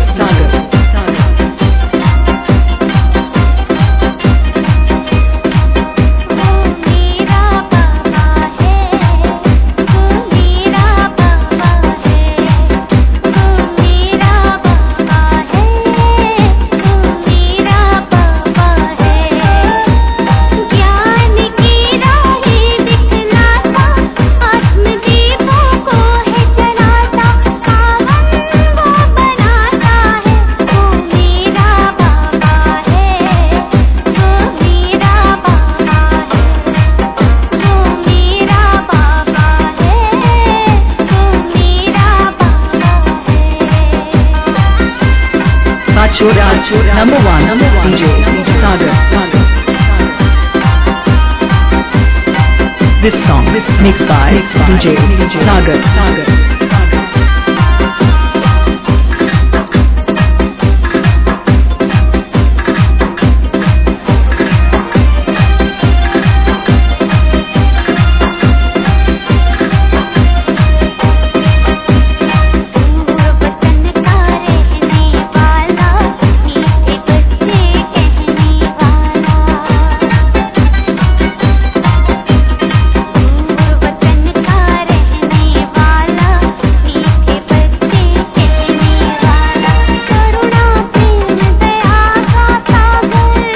मेरा बाबा है, तू मेरा बाबा है, तू मेरा बाबा है, तू मेरा बाबा है। ज्ञान की राहें दिखलाता, आत्मदीपों को है जलाता, पावन वो बनाता है। तू मेरा बाबा है, तू मेरा बाबा है, तू मेरा बाबा है, तू मेरा बाबा है। Kachura number one DJ Sagar. This song mixed by DJ Sagar. वतन का रहने वाला, मीठे बच्चे कहने वाला। वतन का रहने वाला, मीठे बच्चे कहने वाला। करुणा प्रेम दया का सागर,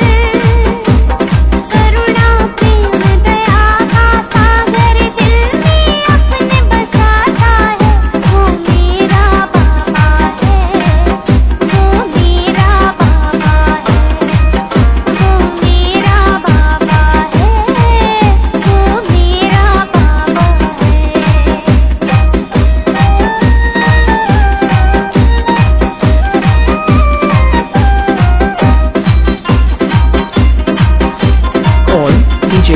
करुणा प्रेम दया का सागर दिल में अपने बसाता है। वो मेरा बाबा है, वो मेरा बाबा है, वो मेरा बाबा है, वो मेरा बाबा Call DJ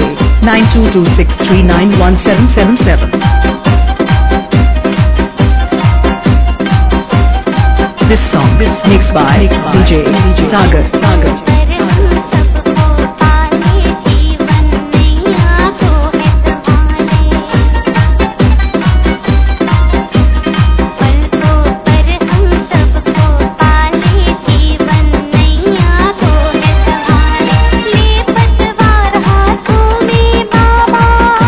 9226391777. This song mixed by DJ Sagar. पर हम सबको पाले, जीवन नैया को है संभाले। पलकों पर हम सबको पाले, जीवन नैया को है संभाले। ले पतवार हाथों में बाबा,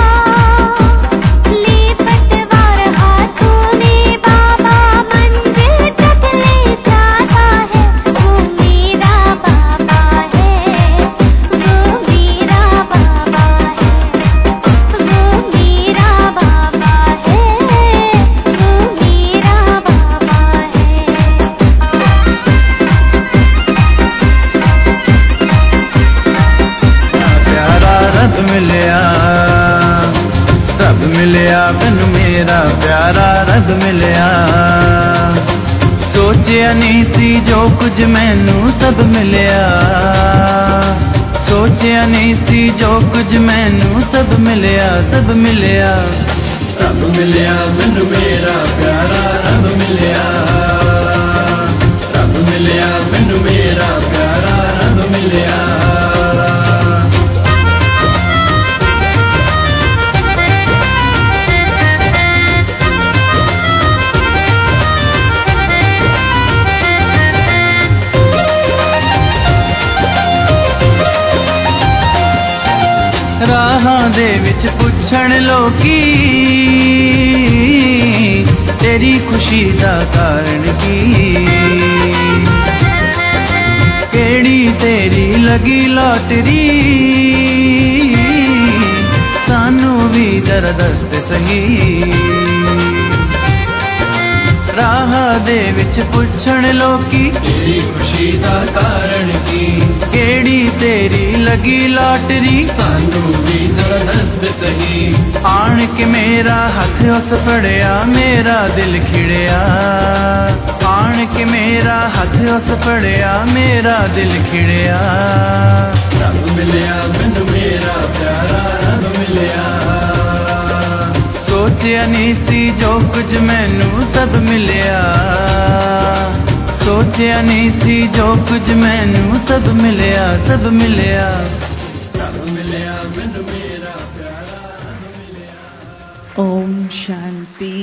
ले पतवार हाथों में बाबा, मंदिर तक ले जाता है। वो मेरा बाबा है, वो मेरा बाबा है, वो मेरा बाबा है, वो मेरा बाबा है। प्यारा रब मिलिया, रब मिलिया मैनू मेरा प्यारा रब मिलिया। सोचिया नहीं सी जो कुछ मैनू सब मिलिया, सोचिया नहीं सी जो कुछ मैनू सब मिलिया, सब मिलिया। रब मिलिया मैनू मेरा प्यारा रब मिलिया रब मिलिया मैनू मेरा प्यारा रब मिलिया राहां दे विच पुछण लोकी तेरी खुशी दा कारण की केड़ी तेरी लगी लॉटरी सानू भी जरा दस सही राह दे विच पुछण लोकी तेरी खुशी दा कारण की केड़ी तेरी लगी लॉटरी सानू भी जरा दस सही आण के मेरा हथ उस फड़िया मेरा दिल खिड़िया आण के मेरा हथ उस फड़िया मेरा दिल खिड़िया रब मिलिया मैनू मेरा प्यारा रब मिलिया सोचिया नहीं सी जो कुछ मैनू सब मिलिया सोचिया नहीं सी जो कुछ मैनू सब मिलिया रब मिलिया मैनू मेरा प्यारा रब मिलिया। ओम शांति।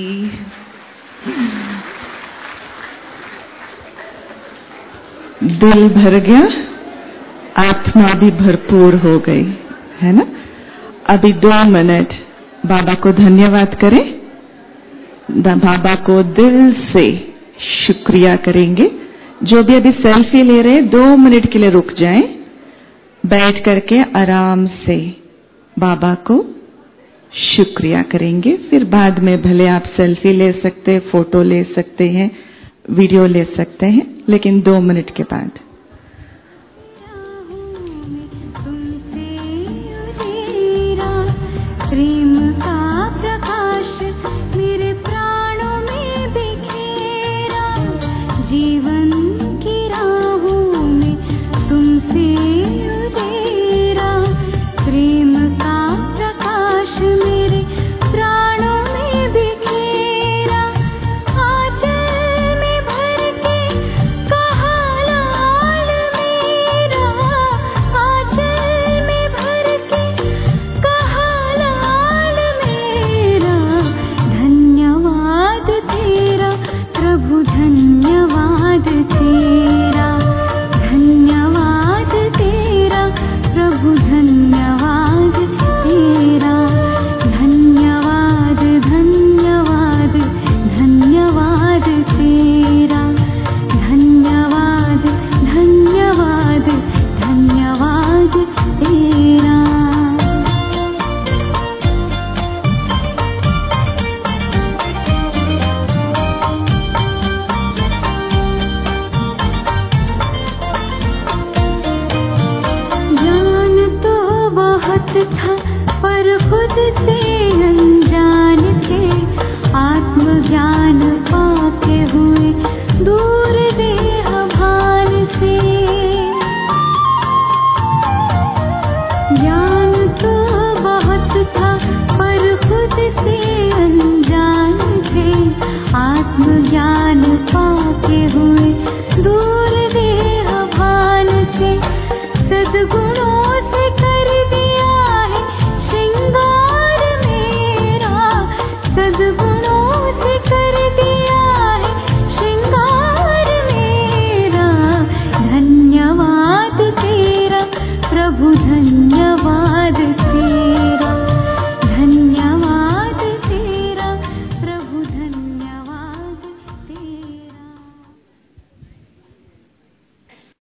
दिल भर गया, आत्मा भी भरपूर हो गई, है ना। अभी 2 मिनट बाबा को धन्यवाद करें, बाबा को दिल से शुक्रिया करेंगे। जो भी अभी सेल्फी ले रहे 2 मिनट के लिए रुक जाएं, बैठ करके आराम से बाबा को शुक्रिया करेंगे। फिर बाद में भले आप सेल्फी ले सकते, फोटो ले सकते हैं, वीडियो ले सकते हैं, लेकिन 2 मिनट के बाद